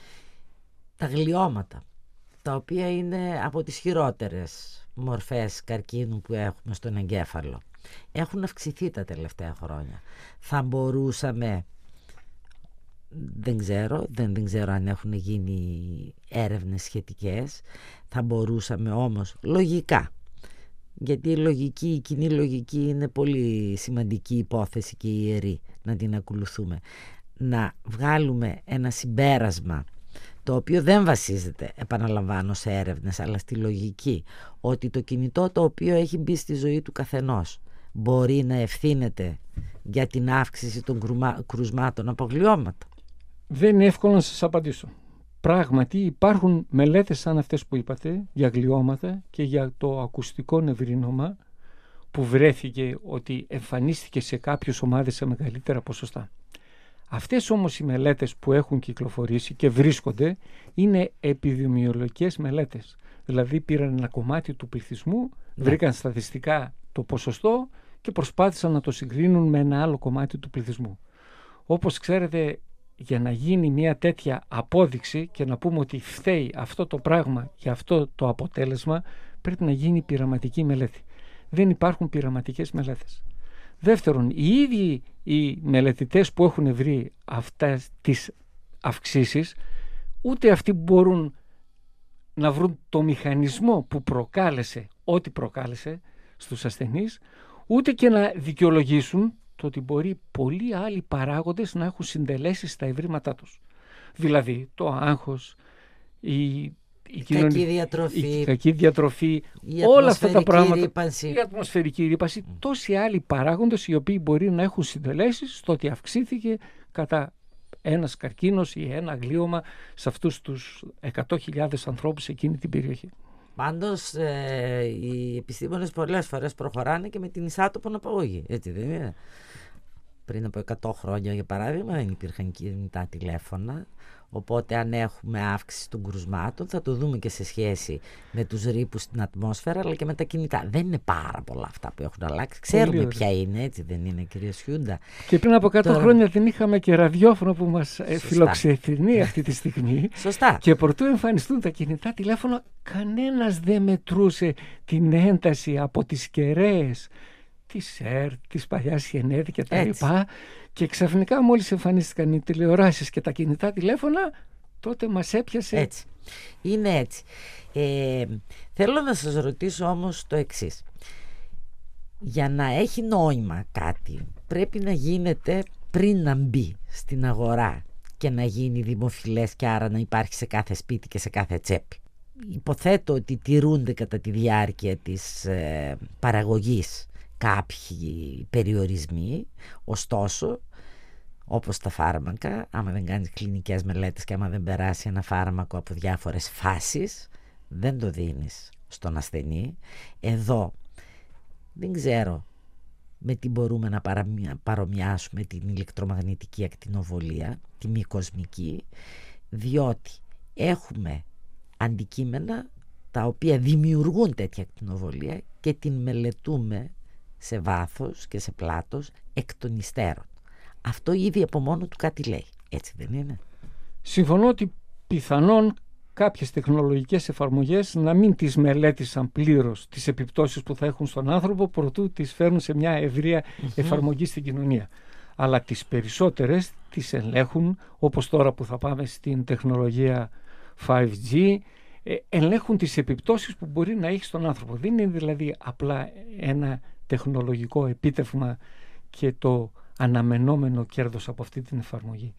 Τα γλιώματα, τα οποία είναι από τις χειρότερες μορφές καρκίνου που έχουμε στον εγκέφαλο, έχουν αυξηθεί τα τελευταία χρόνια. Θα μπορούσαμε, δεν ξέρω αν έχουν γίνει έρευνες σχετικές, θα μπορούσαμε όμως λογικά, γιατί η κοινή λογική είναι πολύ σημαντική υπόθεση και ιερή να την ακολουθούμε, να βγάλουμε ένα συμπέρασμα το οποίο δεν βασίζεται, επαναλαμβάνω, σε έρευνες, αλλά στη λογική, ότι το κινητό το οποίο έχει μπει στη ζωή του καθενός μπορεί να ευθύνεται για την αύξηση των κρουσμάτων από γλιώματα. Δεν είναι εύκολο να σας απαντήσω. Πράγματι υπάρχουν μελέτες σαν αυτές που είπατε για γλιώματα και για το ακουστικό νευρίνομα, που βρέθηκε ότι εμφανίστηκε σε κάποιες ομάδες σε μεγαλύτερα ποσοστά. Αυτές όμως οι μελέτες που έχουν κυκλοφορήσει και βρίσκονται είναι επιδημιολογικές μελέτες. Δηλαδή πήραν ένα κομμάτι του πληθυσμού, βρήκαν στατιστικά το ποσοστό και προσπάθησαν να το συγκρίνουν με ένα άλλο κομμάτι του πληθυσμού. Όπως ξέρετε, για να γίνει μια τέτοια απόδειξη και να πούμε ότι φταίει αυτό το πράγμα για αυτό το αποτέλεσμα, πρέπει να γίνει πειραματική μελέτη. Δεν υπάρχουν πειραματικές μελέτες. Δεύτερον, οι ίδιοι οι μελετητές που έχουν βρει αυτές τις αυξήσεις, ούτε αυτοί μπορούν να βρουν το μηχανισμό που προκάλεσε ό,τι προκάλεσε στους ασθενείς, ούτε και να δικαιολογήσουν το ότι μπορεί πολλοί άλλοι παράγοντες να έχουν συντελέσει στα ευρήματά τους. Δηλαδή το άγχος, η κακή διατροφή, όλα αυτά τα πράγματα, η ατμοσφαιρική ρύπανση, τόσοι άλλοι παράγοντες οι οποίοι μπορεί να έχουν συντελέσει στο ότι αυξήθηκε κατά ένας καρκίνος ή ένα γλίωμα σε αυτούς τους 100.000 ανθρώπους σε εκείνη την περιοχή. Πάντως οι επιστήμονες πολλές φορές προχωράνε και με την εισάτοπον απαγωγή, έτσι δεν είναι? Πριν από 100 χρόνια, για παράδειγμα, δεν υπήρχαν κινητά τηλέφωνα, οπότε αν έχουμε αύξηση των κρουσμάτων θα το δούμε και σε σχέση με τους ρήπους στην ατμόσφαιρα, αλλά και με τα κινητά. Δεν είναι πάρα πολλά αυτά που έχουν αλλάξει. Ξέρουμε ποια είναι, έτσι δεν είναι, κυρία Σιούντα? Και πριν από 100 χρόνια δεν είχαμε και ραδιόφωνο που μας φιλοξενεί αυτή τη στιγμή. Σωστά. Και προτού εμφανιστούν τα κινητά τηλέφωνα, κανένας δεν μετρούσε την ένταση από τις κεραίες της ΕΡΤ, της παλιάς Γενέδη και τα λοιπά, και ξαφνικά μόλις εμφανίστηκαν οι τηλεοράσεις και τα κινητά τηλέφωνα, τότε μας έπιασε. Έτσι. Είναι έτσι. Θέλω να σας ρωτήσω όμως το εξής. Για να έχει νόημα κάτι πρέπει να γίνεται πριν να μπει στην αγορά και να γίνει δημοφιλές και άρα να υπάρχει σε κάθε σπίτι και σε κάθε τσέπη. Υποθέτω ότι τηρούνται κατά τη διάρκεια της παραγωγής κάποιοι περιορισμοί, ωστόσο, όπως τα φάρμακα, άμα δεν κάνεις κλινικές μελέτες και άμα δεν περάσει ένα φάρμακο από διάφορες φάσεις, δεν το δίνεις στον ασθενή. Εδώ δεν ξέρω με τι μπορούμε να παρομοιάσουμε την ηλεκτρομαγνητική ακτινοβολία, τη μη κοσμική, διότι έχουμε αντικείμενα τα οποία δημιουργούν τέτοια ακτινοβολία και την μελετούμε σε βάθος και σε πλάτος εκ των υστέρων. Αυτό ήδη από μόνο του κάτι λέει, έτσι δεν είναι? Συμφωνώ ότι πιθανόν κάποιες τεχνολογικές εφαρμογές να μην τις μελέτησαν πλήρως τις επιπτώσεις που θα έχουν στον άνθρωπο προτού τις φέρουν σε μια ευρεία εφαρμογή στην κοινωνία. Αλλά τις περισσότερες τις ελέγχουν, όπως τώρα που θα πάμε στην τεχνολογία 5G, ελέγχουν τις επιπτώσεις που μπορεί να έχει στον άνθρωπο. Δεν είναι δηλαδή απλά ένα τεχνολογικό επίτευγμα και το αναμενόμενο κέρδος από αυτή την εφαρμογή.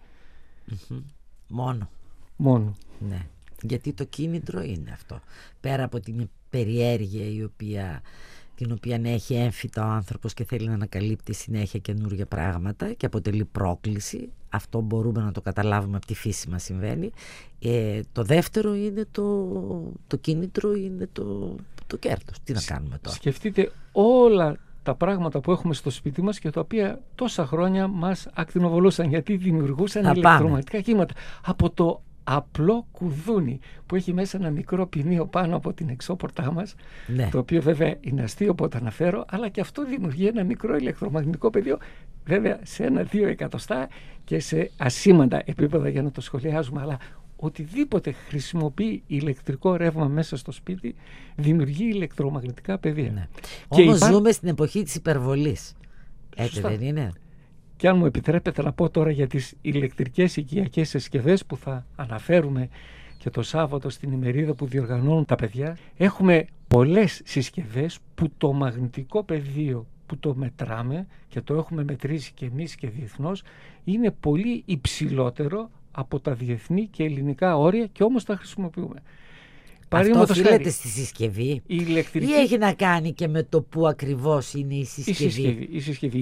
Μόνο. Ναι. Γιατί το κίνητρο είναι αυτό. Πέρα από την περιέργεια την οποία έχει έμφυτα ο άνθρωπος και θέλει να ανακαλύπτει συνέχεια καινούργια πράγματα και αποτελεί πρόκληση, αυτό μπορούμε να το καταλάβουμε, από τη φύση μας συμβαίνει. Το δεύτερο είναι το κίνητρο, είναι το κέρδος. Τι να κάνουμε τώρα? Σκεφτείτε όλα τα πράγματα που έχουμε στο σπίτι μας και τα οποία τόσα χρόνια μας ακτινοβολούσαν, γιατί δημιουργούσαν ηλεκτρομαγνητικά κύματα. Από το απλό κουδούνι που έχει μέσα ένα μικρό ποινίο πάνω από την εξώπορτά μας, το οποίο βέβαια είναι αστείο που το αναφέρω, αλλά και αυτό δημιουργεί ένα μικρό ηλεκτρομαγνητικό πεδίο, βέβαια σε 1-2 εκατοστά και σε ασήμαντα επίπεδα για να το σχολιάζουμε, αλλά οτιδήποτε χρησιμοποιεί ηλεκτρικό ρεύμα μέσα στο σπίτι δημιουργεί ηλεκτρομαγνητικά πεδία. Όμως ζούμε στην εποχή της υπερβολής. Έτσι δεν είναι? Και αν μου επιτρέπετε να πω τώρα για τις ηλεκτρικές οικιακές συσκευές που θα αναφέρουμε και το Σάββατο στην ημερίδα που διοργανώνουν τα παιδιά, έχουμε πολλές συσκευές που το μαγνητικό πεδίο που το μετράμε και το έχουμε μετρήσει και εμείς και διεθνώς είναι πολύ υψηλότερο από τα διεθνή και ελληνικά όρια και όμως τα χρησιμοποιούμε. Αυτό οφείλεται στη συσκευή ή έχει να κάνει και με το που ακριβώς είναι η συσκευή? Η συσκευή.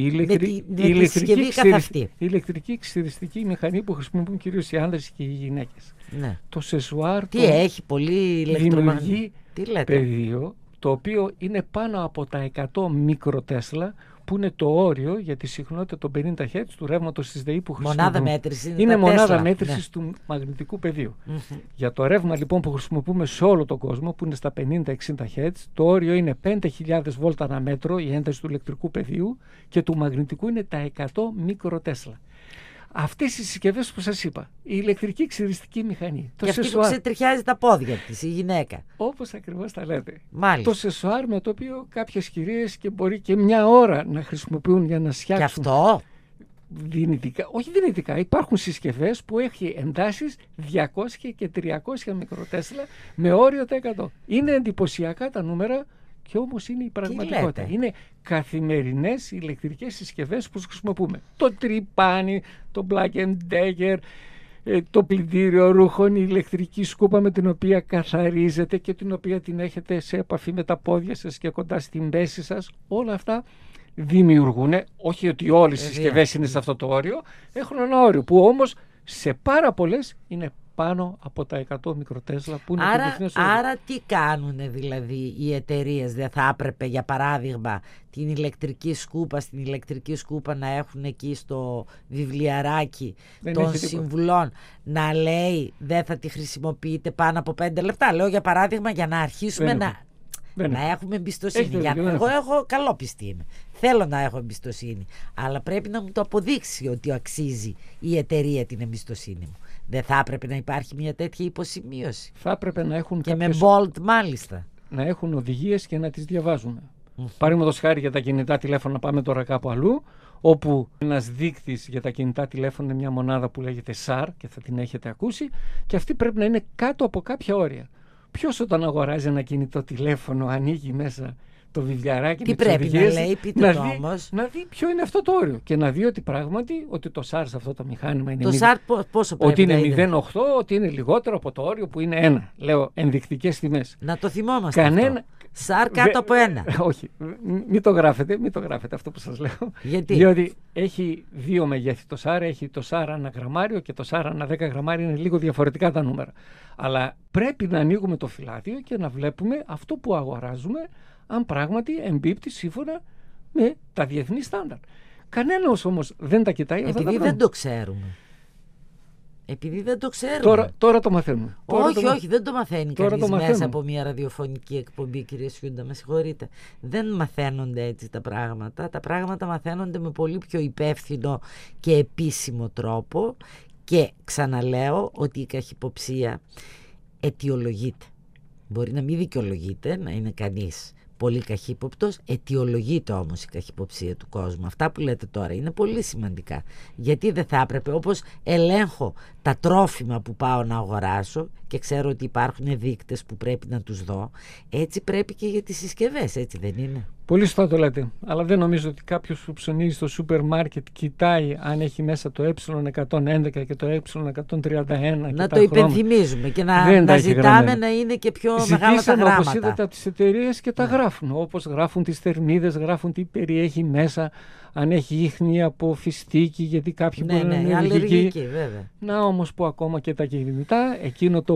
Η συσκευή καθ' αυτή. Η ηλεκτρική εξτυριστική μηχανή που χρησιμοποιούν κυρίως οι άνδρες και οι γυναίκες. Ναι. Το σεσουάρ έχει πολύ δημιουργεί πεδίο το οποίο είναι πάνω από τα 100 μικροτέσλα, που είναι το όριο για τη συχνότητα των 50 Hz του ρεύματος της ΔΕΗ που χρησιμοποιούμε. Μονάδα μέτρησης είναι μονάδα μέτρησης του μαγνητικού πεδίου. Για το ρεύμα λοιπόν που χρησιμοποιούμε σε όλο τον κόσμο, που είναι στα 50-60 Hz, το όριο είναι 5.000 βόλτα ανά μέτρο, η ένταση του ηλεκτρικού πεδίου, και του μαγνητικού είναι τα 100 μικροτέσλα. Αυτές οι συσκευές που σας είπα, η ηλεκτρική εξτυριστική μηχανή. Και αυτή που ξετριχιάζει τα πόδια της, η γυναίκα. Όπως ακριβώς τα λέτε. Μάλιστα. Το σεσουάρ με το οποίο κάποιες κυρίες και μπορεί και μια ώρα να χρησιμοποιούν για να φτιάξουν. Και αυτό. Δυνητικά, όχι δυνητικά, υπάρχουν συσκευές που έχει εντάσεις 200 και 300 μικροτέσλα με όριο τα 100. Είναι εντυπωσιακά τα νούμερα. Και όμως είναι η πραγματικότητα. Είναι καθημερινές ηλεκτρικές συσκευές που χρησιμοποιούμε. Το τρυπάνι, το Black & Decker, το πλυντήριο ρούχων, η ηλεκτρική σκούπα με την οποία καθαρίζετε και την οποία την έχετε σε επαφή με τα πόδια σας και κοντά στην μέση σας. Όλα αυτά δημιουργούν, όχι ότι όλες οι συσκευές είναι σε αυτό το όριο, έχουν ένα όριο που όμως σε πάρα πολλές είναι πάνω από τα 100 μικροτέσλα που είναι το διεθνές όριο. Άρα τι κάνουν δηλαδή οι εταιρείες? Δεν θα έπρεπε για παράδειγμα την ηλεκτρική σκούπα, στην ηλεκτρική σκούπα να έχουν εκεί στο βιβλιαράκι των συμβουλών να λέει δεν θα τη χρησιμοποιείτε πάνω από 5 λεπτά? Λέω για παράδειγμα για να αρχίσουμε να έχουμε εμπιστοσύνη. Εγώ έχω καλόπιστη είμαι. Θέλω να έχω εμπιστοσύνη. Αλλά πρέπει να μου το αποδείξει ότι αξίζει η εταιρεία την εμπιστοσύνη μου. Δεν θα έπρεπε να υπάρχει μια τέτοια υποσημείωση? Θα έπρεπε να έχουν και με bold μάλιστα. Να έχουν οδηγίες και να τις διαβάζουμε. Παραδείγματος χάρη για τα κινητά τηλέφωνα, πάμε τώρα κάπου αλλού, όπου ένας δείκτης για τα κινητά τηλέφωνα είναι μια μονάδα που λέγεται SAR και θα την έχετε ακούσει, και αυτή πρέπει να είναι κάτω από κάποια όρια. Ποιος όταν αγοράζει ένα κινητό τηλέφωνο ανοίγει μέσα το βιβλιαράκι? Τι πρέπει οδηγίες, να λέει, πείτε το όμως. Να δει ποιο είναι αυτό το όριο και να δει ότι πράγματι ότι το SAR σε αυτό το μηχάνημα είναι το SAR πόσο πρέπει ότι είναι 0,8, ότι είναι λιγότερο από το όριο που είναι 1. Λέω ενδεικτικές τιμές. Να το θυμόμαστε αυτό. SAR κάτω από 1. Όχι, μην το γράφετε αυτό που σας λέω. Γιατί? Διότι έχει δύο μεγέθη το SAR, έχει το SAR ανά γραμμάριο και το SAR ανά 10 γραμμάρια, είναι λίγο διαφορετικά τα νούμερα. Αλλά πρέπει να ανοίγουμε το φυλάδιο και να βλέπουμε αυτό που αγοράζουμε αν πράγματι εμπίπτει σύμφωνα με τα διεθνή στάνταρ. Κανένας όμως δεν τα κοιτάει. Επειδή δεν το ξέρουμε. Τώρα το μαθαίνουμε. Όχι, δεν το μαθαίνει κανείς μέσα από μια ραδιοφωνική εκπομπή, κυρία Σιούντα, με συγχωρείτε. Δεν μαθαίνονται έτσι τα πράγματα. Τα πράγματα μαθαίνονται με πολύ πιο υπεύθυνο και επίσημο τρόπο, και ξαναλέω ότι η καχυποψία αιτιολογείται. Μπορεί να μην δικαιολογείται, να είναι κανείς πολύ καχύποπτος, αιτιολογείται όμως η καχυποψία του κόσμου. Αυτά που λέτε τώρα είναι πολύ σημαντικά. Γιατί δεν θα έπρεπε, όπως ελέγχω τα τρόφιμα που πάω να αγοράσω και ξέρω ότι υπάρχουν δείκτες που πρέπει να τους δω, έτσι πρέπει και για τις συσκευές, έτσι δεν είναι? Πολύ σωστά το λέτε, αλλά δεν νομίζω ότι κάποιος που ψωνίζει στο σούπερ μάρκετ κοιτάει αν έχει μέσα το ε111 και το ε131. Να το υπενθυμίζουμε και να ζητάμε να είναι και πιο μεγάλα τα γράμματα. Όπως είδατε από τις εταιρείες και τα γράφουν, όπως γράφουν τις θερμίδες, γράφουν τι περιέχει μέσα, αν έχει ίχνη από φιστίκι, γιατί κάποιοι μπορεί να είναι αλλεργικοί. Βέβαια. Να όμως που ακόμα και τα κινητά, εκείνο το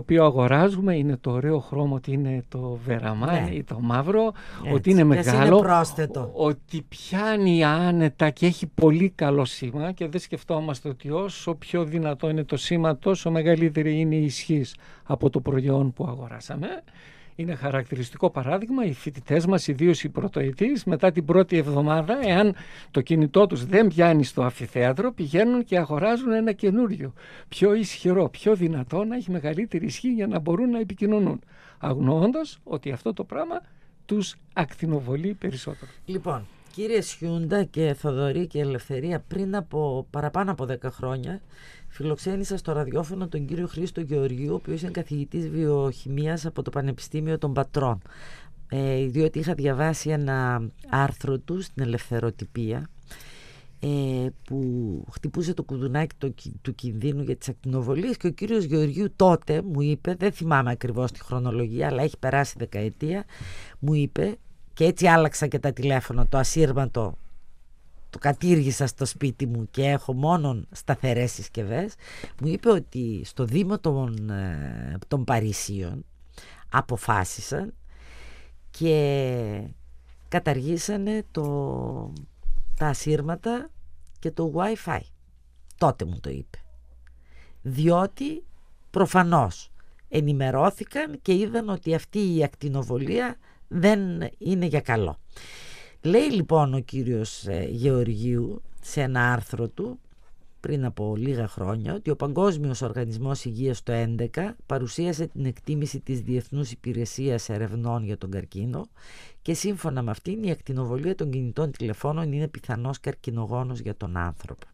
οποίο αγοράζουμε είναι το ωραίο χρώμα, ότι είναι το βεραμάνι ή το μαύρο, ότι είναι μεγάλο, είναι πρόσθετο, ότι πιάνει άνετα και έχει πολύ καλό σήμα, και δεν σκεφτόμαστε ότι όσο πιο δυνατό είναι το σήμα, τόσο μεγαλύτερη είναι η ισχύς από το προϊόν που αγοράσαμε. Είναι χαρακτηριστικό παράδειγμα οι φοιτητές μας, ιδίως οι πρωτοετής, μετά την πρώτη εβδομάδα, εάν το κινητό τους δεν πιάνει στο αμφιθέατρο, πηγαίνουν και αγοράζουν ένα καινούριο, πιο ισχυρό, πιο δυνατό, να έχει μεγαλύτερη ισχύ για να μπορούν να επικοινωνούν, αγνοώντας ότι αυτό το πράγμα τους ακτινοβολεί περισσότερο. Λοιπόν, κύριε Σιούντα και Θοδωρή και Ελευθερία, πριν από παραπάνω από 10 χρόνια φιλοξένησα στο ραδιόφωνο τον κύριο Χρήστο Γεωργίου, ο οποίος είναι καθηγητής βιοχημίας από το Πανεπιστήμιο των Πατρών, διότι είχα διαβάσει ένα άρθρο του στην Ελευθεροτυπία, που χτυπούσε το κουδουνάκι του κινδύνου για τις ακτινοβολίες, και ο κύριος Γεωργίου τότε μου είπε, δεν θυμάμαι ακριβώς τη χρονολογία, αλλά έχει περάσει δεκαετία, μου είπε, και έτσι άλλαξα και τα τηλέφωνα, το ασύρματο το κατήργησα στο σπίτι μου και έχω μόνο σταθερές συσκευές, μου είπε ότι στο Δήμο των Παρισίων αποφάσισαν και καταργήσανε τα ασύρματα και το Wi-Fi. Τότε μου το είπε. Διότι προφανώς ενημερώθηκαν και είδαν ότι αυτή η ακτινοβολία δεν είναι για καλό. Λέει λοιπόν ο κύριος Γεωργίου σε ένα άρθρο του πριν από λίγα χρόνια ότι ο Παγκόσμιος Οργανισμός Υγείας το 2011 παρουσίασε την εκτίμηση της Διεθνούς Υπηρεσίας Ερευνών για τον Καρκίνο και σύμφωνα με αυτήν η ακτινοβολία των κινητών τηλεφώνων είναι πιθανός καρκινογόνος για τον άνθρωπο.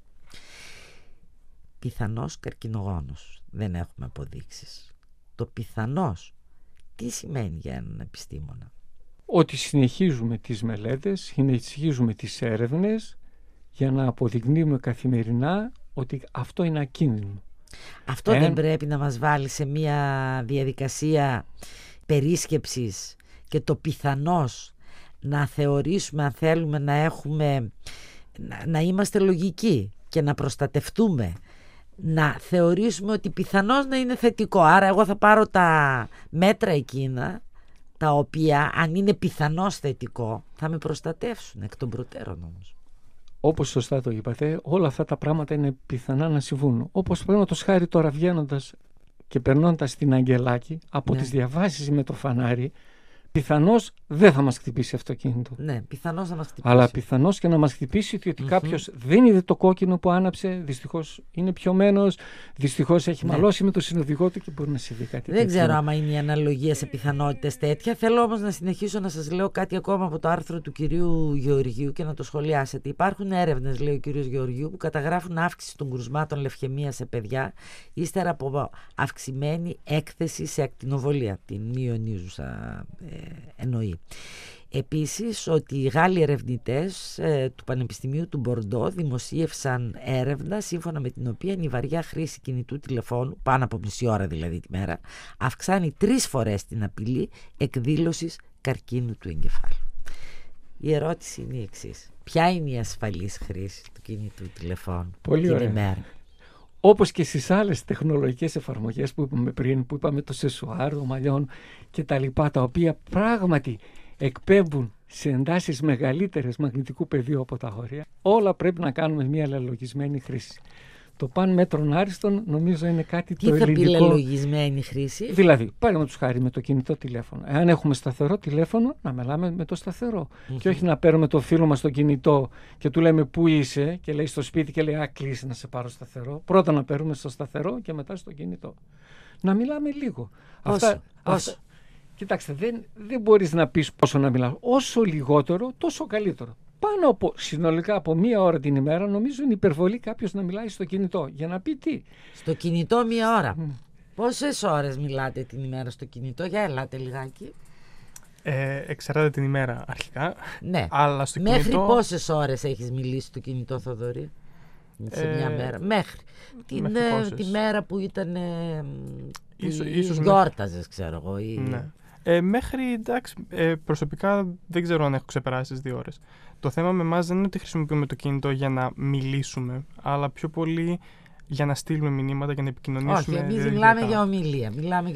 Πιθανός καρκινογόνος. Δεν έχουμε αποδείξεις. Το πιθανός τι σημαίνει για έναν επιστήμονα? Ότι συνεχίζουμε τις μελέτες, συνεχίζουμε τις έρευνες για να αποδεικνύουμε καθημερινά ότι αυτό είναι ακίνδυνο. Αυτό δεν πρέπει να μας βάλει σε μια διαδικασία περίσκεψης και το πιθανώς να θεωρήσουμε, αν θέλουμε να είμαστε λογικοί και να προστατευτούμε, να θεωρήσουμε ότι πιθανώς να είναι θετικό. Άρα εγώ θα πάρω τα μέτρα εκείνα τα οποία αν είναι πιθανώς θετικό θα με προστατεύσουν εκ των προτέρων όμως. Όπως σωστά το είπατε, όλα αυτά τα πράγματα είναι πιθανά να συμβούν. Όπως παραδείγματος χάρη τώρα βγαίνοντας και περνώντας την Αγγελάκη από τις διαβάσεις με το φανάρι, πιθανώς δεν θα μας χτυπήσει αυτοκίνητο. Ναι, πιθανώς θα μας χτυπήσει. Αλλά πιθανώς και να μας χτυπήσει διότι κάποιος δεν είδε το κόκκινο που άναψε, δυστυχώς είναι πιωμένος, δυστυχώς έχει μαλώσει με τον συνοδηγό του και μπορεί να συμβεί κάτι δεν ξέρω άμα είναι η αναλογία σε πιθανότητες τέτοια. Θέλω όμως να συνεχίσω να σας λέω κάτι ακόμα από το άρθρο του κυρίου Γεωργίου και να το σχολιάσετε. Υπάρχουν έρευνες, λέει ο κύριος Γεωργίου, που καταγράφουν αύξηση των κρουσμάτων λευκαιμίας σε παιδιά ύστερα από αυξημένη έκθεση σε ακτινοβολία, την μειονίζουσα εννοεί. Επίσης ότι οι Γάλλοι ερευνητές του Πανεπιστημίου του Μπορντό δημοσίευσαν έρευνα σύμφωνα με την οποία η βαριά χρήση κινητού τηλεφώνου, πάνω από μισή ώρα δηλαδή τη μέρα, αυξάνει 3 φορές την απειλή εκδήλωσης καρκίνου του εγκεφάλου. Η ερώτηση είναι η εξής. Ποια είναι η ασφαλής χρήση του κινητού τηλεφώνου την ημέρα? Όπως και στις άλλες τεχνολογικές εφαρμογές που είπαμε πριν, που είπαμε το σεσουάρ, το μαλλιόν και τα λοιπά, τα οποία πράγματι εκπέμπουν σε εντάσεις μεγαλύτερες μαγνητικού πεδίου από τα όρια, όλα πρέπει να κάνουμε μια λελογισμένη χρήση. Το παν μέτρον άριστον νομίζω είναι κάτι το ελληνικό. Τι θα πει λελογισμένη χρήση? Δηλαδή, παραδείγματος χάρη με το κινητό τηλέφωνο. Εάν έχουμε σταθερό τηλέφωνο, να μιλάμε με το σταθερό. Και όχι να παίρνουμε το φίλο μας στο κινητό και του λέμε πού είσαι και λέει στο σπίτι και λέει α, κλείσει να σε πάρω σταθερό. Πρώτα να παίρνουμε στο σταθερό και μετά στο κινητό. Να μιλάμε λίγο. Όσο. Κοιτάξτε, δεν μπορείς να πεις πόσο να μιλάς. Όσο λιγότερο, τόσο καλύτερο. Πάνω από συνολικά από 1 ώρα την ημέρα, νομίζω είναι υπερβολή κάποιος να μιλάει στο κινητό. Για να πει τι? Στο κινητό 1 ώρα. Πόσες ώρες μιλάτε την ημέρα στο κινητό? Για ελάτε λιγάκι. Εξαρτάται την ημέρα αρχικά. Ναι. Αλλά στο μέχρι κινητό... πόσες ώρες έχεις μιλήσει στο κινητό, Θοδωρή? Σε μια μέρα. Μέχρι τη μέρα που ήταν. Ίσως γιόρταζες, ξέρω εγώ. Ναι. Μέχρι, εντάξει, προσωπικά δεν ξέρω αν έχω ξεπεράσει τις 2 ώρες. Το θέμα με εμάς δεν είναι ότι χρησιμοποιούμε το κινητό για να μιλήσουμε, αλλά πιο πολύ για να στείλουμε μηνύματα, για να επικοινωνήσουμε. Όχι, εμείς μιλάμε για ομιλία.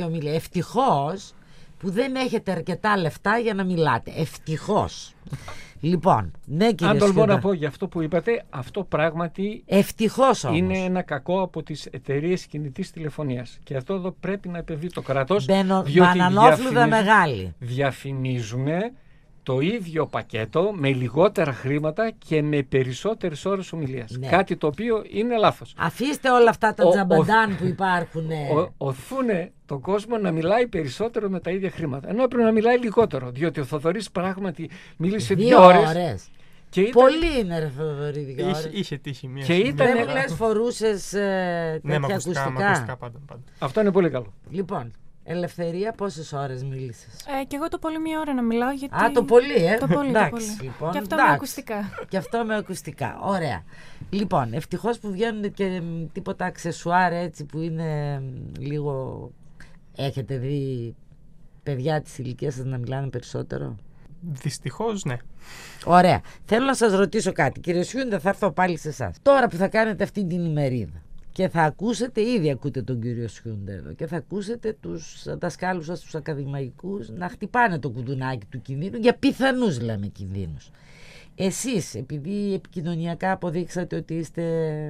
Ευτυχώς που δεν έχετε αρκετά λεφτά για να μιλάτε. Ευτυχώς. Λοιπόν, ναι, κύριε Αν τολμώ Σιούντα, να πω για αυτό που είπατε, αυτό πράγματι ευτυχώς όμως. είναι ένα κακό από τις εταιρείες κινητής τηλεφωνίας. Και αυτό εδώ πρέπει να επεμβεί το κράτος. Μπανανόφλουδα μεγάλη. Διαφημίζουν το ίδιο πακέτο με λιγότερα χρήματα και με περισσότερες ώρες ομιλίας. Ναι. Κάτι το οποίο είναι λάθος. Αφήστε όλα αυτά τα τζαμπαντάν που υπάρχουν. Οθούν τον κόσμο να μιλάει περισσότερο με τα ίδια χρήματα. Ενώ έπρεπε να μιλάει λιγότερο. Διότι ο Θοδωρής πράγματι μίλησε 2 ώρες. Και ήταν... Πολύ είναι, ρε Θοδωρή, 2 ώρες. Είχε τύχει μία. Και ήταν... Δεν μου λες φορούσες τέτοια ακουστικά. Πάντα. Αυτό είναι πολύ καλό. Λοιπόν, Ελευθερία, πόσες ώρες μίλησες? Και εγώ το πολύ μία ώρα να μιλάω. Γιατί... Το πολύ, Το πολύ, εντάξει, το λοιπόν, και αυτό εντάξει. με ακουστικά. Και αυτό με ακουστικά. Ωραία. Λοιπόν, ευτυχώς που βγαίνουν και τίποτα αξεσουάρ έτσι που είναι λίγο... Έχετε δει παιδιά της ηλικίας σας να μιλάνε περισσότερο? Δυστυχώς, ναι. Ωραία. Θέλω να σας ρωτήσω κάτι. Κύριε Σιούντα, θα έρθω πάλι σε εσάς. Τώρα που θα κάνετε αυτή την ημερίδα και θα ακούσετε, ήδη ακούτε τον κύριο Σιούντα εδώ, και θα ακούσετε τους δασκάλους σας, τους ακαδημαϊκούς, να χτυπάνε το κουδουνάκι του κινδύνου, για πιθανούς λέμε κινδύνους. Εσείς, επειδή επικοινωνιακά αποδείξατε ότι είστε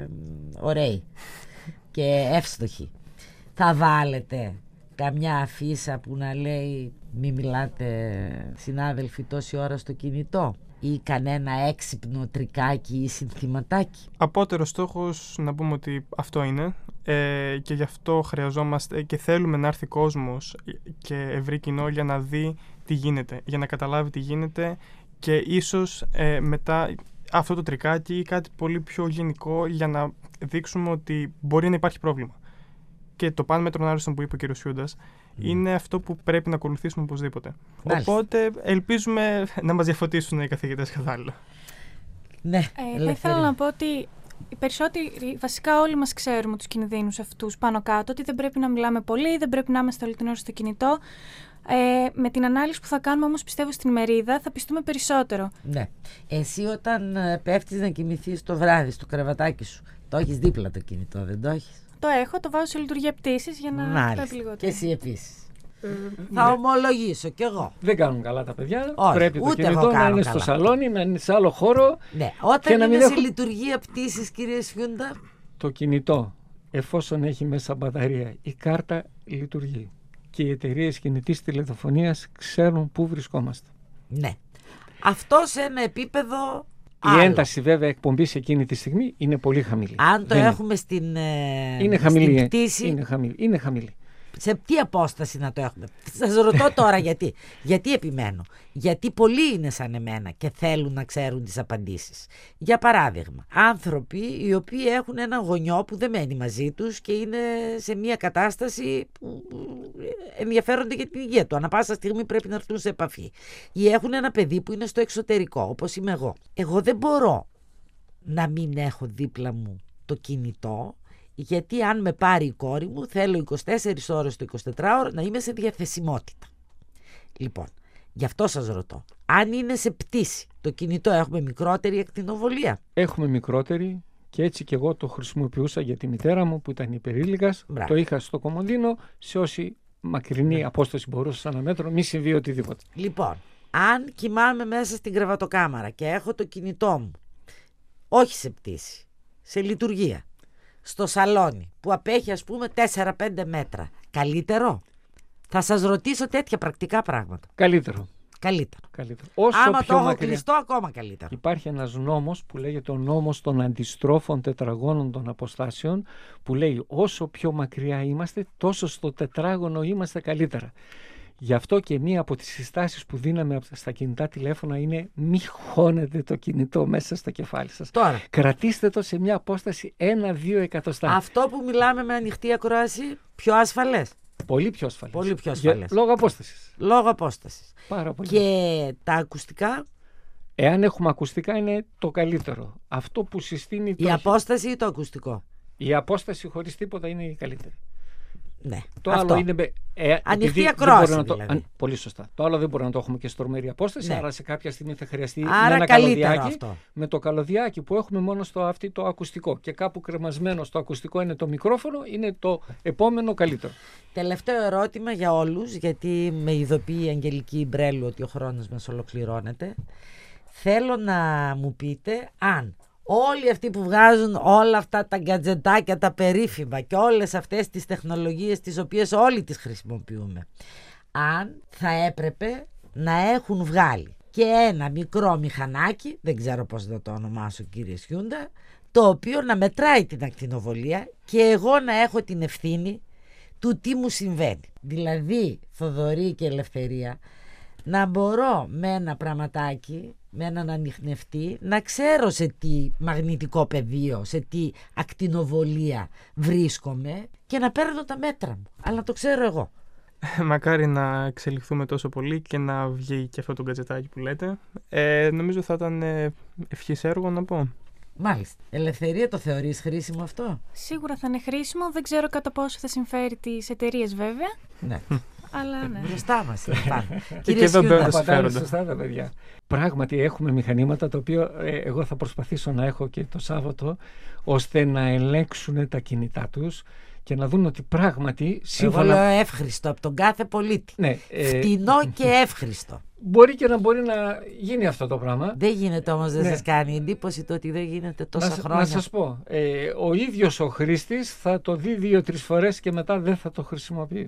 ωραίοι και εύστοχοι, θα βάλετε καμιά αφίσα που να λέει μη μιλάτε συνάδελφοι τόση ώρα στο κινητό, ή κανένα έξυπνο τρικάκι ή συνθηματάκι? Απότερος στόχος να πούμε ότι αυτό είναι, και γι' αυτό χρειαζόμαστε και θέλουμε να έρθει κόσμος και ευρύ κοινό για να δει τι γίνεται, για να καταλάβει τι γίνεται, και ίσως μετά αυτό το τρικάκι ή κάτι πολύ πιο γενικό για να δείξουμε ότι μπορεί να υπάρχει πρόβλημα. Και το παν μέτρον άριστον που είπε ο κ. Σιούντας είναι αυτό που πρέπει να ακολουθήσουμε οπωσδήποτε. Μάλιστα. Οπότε ελπίζουμε να μας διαφωτίσουν οι καθηγητές κατάλληλα. Ναι, θα ήθελα να πω ότι οι περισσότεροι, βασικά όλοι μας ξέρουμε τους κινδύνους αυτούς πάνω κάτω, ότι δεν πρέπει να μιλάμε πολύ, δεν πρέπει να είμαστε όλη την ώρα στο κινητό. Με την ανάλυση που θα κάνουμε όμως, πιστεύω, στην ημερίδα θα πιστούμε περισσότερο. Ναι. Εσύ όταν πέφτεις να κοιμηθείς το βράδυ στο κρεβατάκι σου, το έχεις δίπλα το κινητό, δεν το έχεις? Το έχω, το βάζω σε λειτουργία πτήσης για να χτυπάει λιγότερο. Και εσύ επίσης. Θα ομολογήσω κι εγώ. Δεν κάνουν καλά τα παιδιά. Όχι, πρέπει το ούτε κινητό να είναι καλά. στο σαλόνι, να είναι σε άλλο χώρο. Ναι, όταν είναι σε λειτουργία πτήσης, κύριε Σιούντα. Το κινητό, εφόσον έχει μέσα μπαταρία, η κάρτα λειτουργεί. Και οι εταιρείες κινητής τηλεφωνίας ξέρουν πού βρισκόμαστε. Ναι. Αυτό σε ένα επίπεδο. Η ένταση βέβαια εκπομπής εκείνη τη στιγμή είναι πολύ χαμηλή. Αν το έχουμε στην πτήση. Είναι χαμηλή. Σε τι απόσταση να το έχουμε? Σας ρωτώ τώρα γιατί. Γιατί επιμένω? Γιατί πολλοί είναι σαν εμένα και θέλουν να ξέρουν τις απαντήσεις. Για παράδειγμα, άνθρωποι οι οποίοι έχουν ένα γονιό που δεν μένει μαζί τους και είναι σε μια κατάσταση που ενδιαφέρονται για την υγεία του. Ανά πάσα στιγμή πρέπει να έρθουν σε επαφή. Ή έχουν ένα παιδί που είναι στο εξωτερικό, όπως είμαι εγώ. Εγώ δεν μπορώ να μην έχω δίπλα μου το κινητό, γιατί αν με πάρει η κόρη μου θέλω 24 ώρες το 24ωρο να είμαι σε διαθεσιμότητα. Λοιπόν, γι' αυτό σας ρωτώ. Αν είναι σε πτήση το κινητό, έχουμε μικρότερη ακτινοβολία? Έχουμε μικρότερη, και έτσι και εγώ το χρησιμοποιούσα για τη μητέρα μου που ήταν υπερήλικας. Το είχα στο κομμωδίνο, σε όση μακρινή απόσταση μπορούσα να μέτρω, μη συμβεί οτιδήποτε. Λοιπόν, αν κοιμάμαι μέσα στην κρεβατοκάμαρα και έχω το κινητό μου, όχι σε πτήση, σε λειτουργία, στο σαλόνι που απέχει ας πούμε 4-5 μέτρα, καλύτερο? Θα σας ρωτήσω τέτοια πρακτικά πράγματα. Καλύτερο. Όσο άμα πιο το έχω μακριά... κλειστό, ακόμα καλύτερο. Υπάρχει ένας νόμος που λέγεται ο νόμος των αντιστρόφων τετραγώνων των αποστάσεων, που λέει όσο πιο μακριά είμαστε, τόσο στο τετράγωνο είμαστε καλύτερα. Γι' αυτό και μία από τις συστάσεις που δίναμε στα κινητά τηλέφωνα είναι μη χώνετε το κινητό μέσα στο κεφάλι σας. Τώρα, κρατήστε το σε μια απόσταση 1-2 εκατοστά. Αυτό που μιλάμε με ανοιχτή ακρόαση, πιο ασφαλές. Πολύ πιο ασφαλές. Πολύ πιο ασφαλές. Λόγω απόστασης. Λόγω απόστασης. Πάρα πολύ. Και τα ακουστικά. Εάν έχουμε ακουστικά είναι το καλύτερο. Αυτό που συστήνει Η απόσταση ή το ακουστικό? Η απόσταση χωρίς τίποτα είναι η καλύτερη. Ναι, το αυτό. άλλο είναι. Ανοιχτή ακρόαση. Δηλαδή. Πολύ σωστά. Το άλλο δεν μπορεί να το έχουμε και στο τρομερή απόσταση, Ναι. άρα σε κάποια στιγμή θα χρειαστεί Άρα ένα καλύτερο καλωδιάκι. αυτό. Με το καλωδιάκι που έχουμε μόνο στο αυτή το ακουστικό. Και κάπου κρεμασμένο στο ακουστικό είναι το μικρόφωνο, είναι το επόμενο καλύτερο. Τελευταίο ερώτημα για όλους, γιατί με ειδοποιεί η Αγγελική Μπρέλου ότι ο χρόνος μας ολοκληρώνεται. Θέλω να μου πείτε αν όλοι αυτοί που βγάζουν όλα αυτά τα γκατζετάκια, τα περίφημα και όλες αυτές τις τεχνολογίες τις οποίες όλοι τις χρησιμοποιούμε, αν θα έπρεπε να έχουν βγάλει και ένα μικρό μηχανάκι, δεν ξέρω πώς θα το ονομάσω κύριε Σιούντα, το οποίο να μετράει την ακτινοβολία και εγώ να έχω την ευθύνη του τι μου συμβαίνει. Δηλαδή, Θοδωρή και Ελευθερία, να μπορώ με ένα πραγματάκι, με έναν ανιχνευτή, να ξέρω σε τι μαγνητικό πεδίο, σε τι ακτινοβολία βρίσκομαι και να παίρνω τα μέτρα μου. Αλλά το ξέρω εγώ. Μακάρι να εξελιχθούμε τόσο πολύ και να βγει και αυτό το γκατζετάκι που λέτε. Νομίζω θα ήταν ευχής έργο να πω. Μάλιστα. Ελευθερία, το θεωρείς χρήσιμο αυτό? Σίγουρα θα είναι χρήσιμο. Δεν ξέρω κατά πόσο θα συμφέρει τις εταιρείες βέβαια. Ναι. Αλλά ναι. Μπροστά μας είναι πάνω. Και εδώ μπαίνουν τα Πατάνε συμφέροντα. σωστά τα παιδιά. Πράγματι έχουμε μηχανήματα τα οποία εγώ θα προσπαθήσω να έχω και το Σάββατο, ώστε να ελέγξουν τα κινητά τους και να δουν ότι πράγματι σύμφωνα... Εγώ λέω εύχριστο από τον κάθε πολίτη. Ναι, φτηνό και εύχριστο. μπορεί και να μπορεί να γίνει αυτό το πράγμα. Δεν γίνεται όμως, δεν Ναι. σας κάνει εντύπωση το ότι δεν γίνεται τόσα χρόνια? Να σας πω, ο ίδιος ο χρήστης θα το δει 2-3 φορές και μετά δεν θα το χρησιμοποιεί.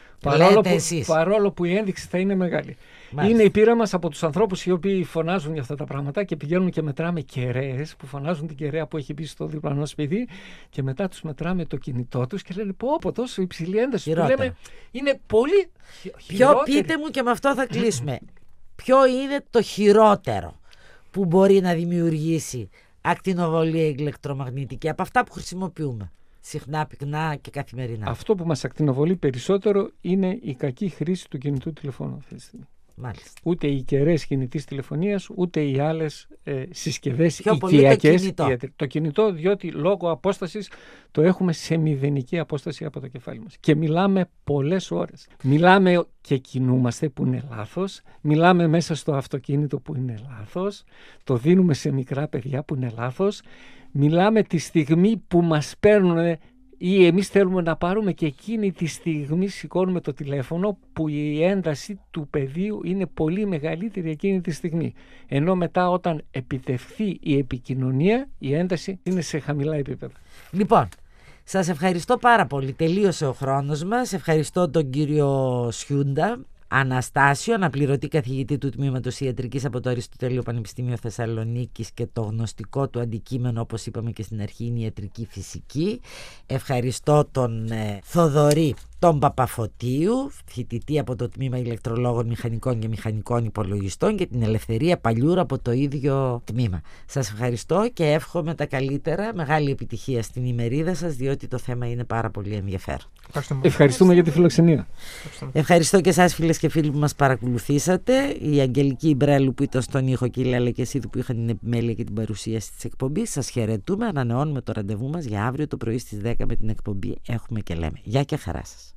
Παρόλο που η ένδειξη θα είναι μεγάλη. Μάλιστα. Είναι η πείρα μας από τους ανθρώπους οι οποίοι φωνάζουν για αυτά τα πράγματα και πηγαίνουν και μετράμε κεραίες που φωνάζουν την κεραία που έχει μπει στο διπλανό σπίτι και μετά τους μετράμε το κινητό τους και λένε πω τόσο υψηλή ένταση. Του λέμε είναι πολύ χειρότερη. Πείτε μου και με αυτό θα κλείσουμε. Ποιο είναι το χειρότερο που μπορεί να δημιουργήσει ακτινοβολία ηλεκτρομαγνητική από αυτά που χρησιμοποιούμε συχνά, πυκνά και καθημερινά? Αυτό που μας ακτινοβολεί περισσότερο είναι η κακή χρήση του κινητού τηλεφώνου αυτή τη στιγμή. Μάλιστα. Ούτε οι κεραίες κινητής τηλεφωνίας, ούτε οι άλλες συσκευές Πιο πολύ οικιακές. το κινητό, διότι λόγω απόστασης το έχουμε σε μηδενική απόσταση από το κεφάλι μας. Και μιλάμε πολλές ώρες. Μιλάμε και κινούμαστε που είναι λάθος. Μιλάμε μέσα στο αυτοκίνητο που είναι λάθος. Το δίνουμε σε μικρά παιδιά που είναι λάθος. Μιλάμε τη στιγμή που μας παίρνουν ή εμείς θέλουμε να πάρουμε και εκείνη τη στιγμή σηκώνουμε το τηλέφωνο που η ένταση του πεδίου είναι πολύ μεγαλύτερη εκείνη τη στιγμή. Ενώ μετά όταν επιτευχθεί η επικοινωνία η ένταση είναι σε χαμηλά επίπεδα. Λοιπόν, σας ευχαριστώ πάρα πολύ. Τελείωσε ο χρόνος μας. Ευχαριστώ τον κύριο Σιούντα Αναστάσιο, αναπληρωτή καθηγητή του Τμήματος Ιατρικής από το Αριστοτέλειο Πανεπιστήμιο Θεσσαλονίκης και το γνωστικό του αντικείμενο, όπως είπαμε και στην αρχή, είναι η ιατρική φυσική. Ευχαριστώ τον Θοδωρή τον Παπαφωτίου, φοιτητή από το Τμήμα Ηλεκτρολόγων Μηχανικών και Μηχανικών Υπολογιστών, και την Ελευθερία Παλιούρα από το ίδιο τμήμα. Σας ευχαριστώ και εύχομαι τα καλύτερα, μεγάλη επιτυχία στην ημερίδα σας, διότι το θέμα είναι πάρα πολύ ενδιαφέρον. Ευχαριστούμε για τη φιλοξενία. Ευχαριστώ και εσάς φίλες και φίλοι που μας παρακολουθήσατε. Η Αγγελική Μπρέλου που ήταν στον ήχο και η Λέλα και εσύ που είχαν την επιμέλεια και την παρουσίαση της εκπομπής. Σας χαιρετούμε, ανανεώνουμε το ραντεβού μας για αύριο το πρωί στις 10 με την εκπομπή Έχουμε και Λέμε. Γεια και χαρά σας.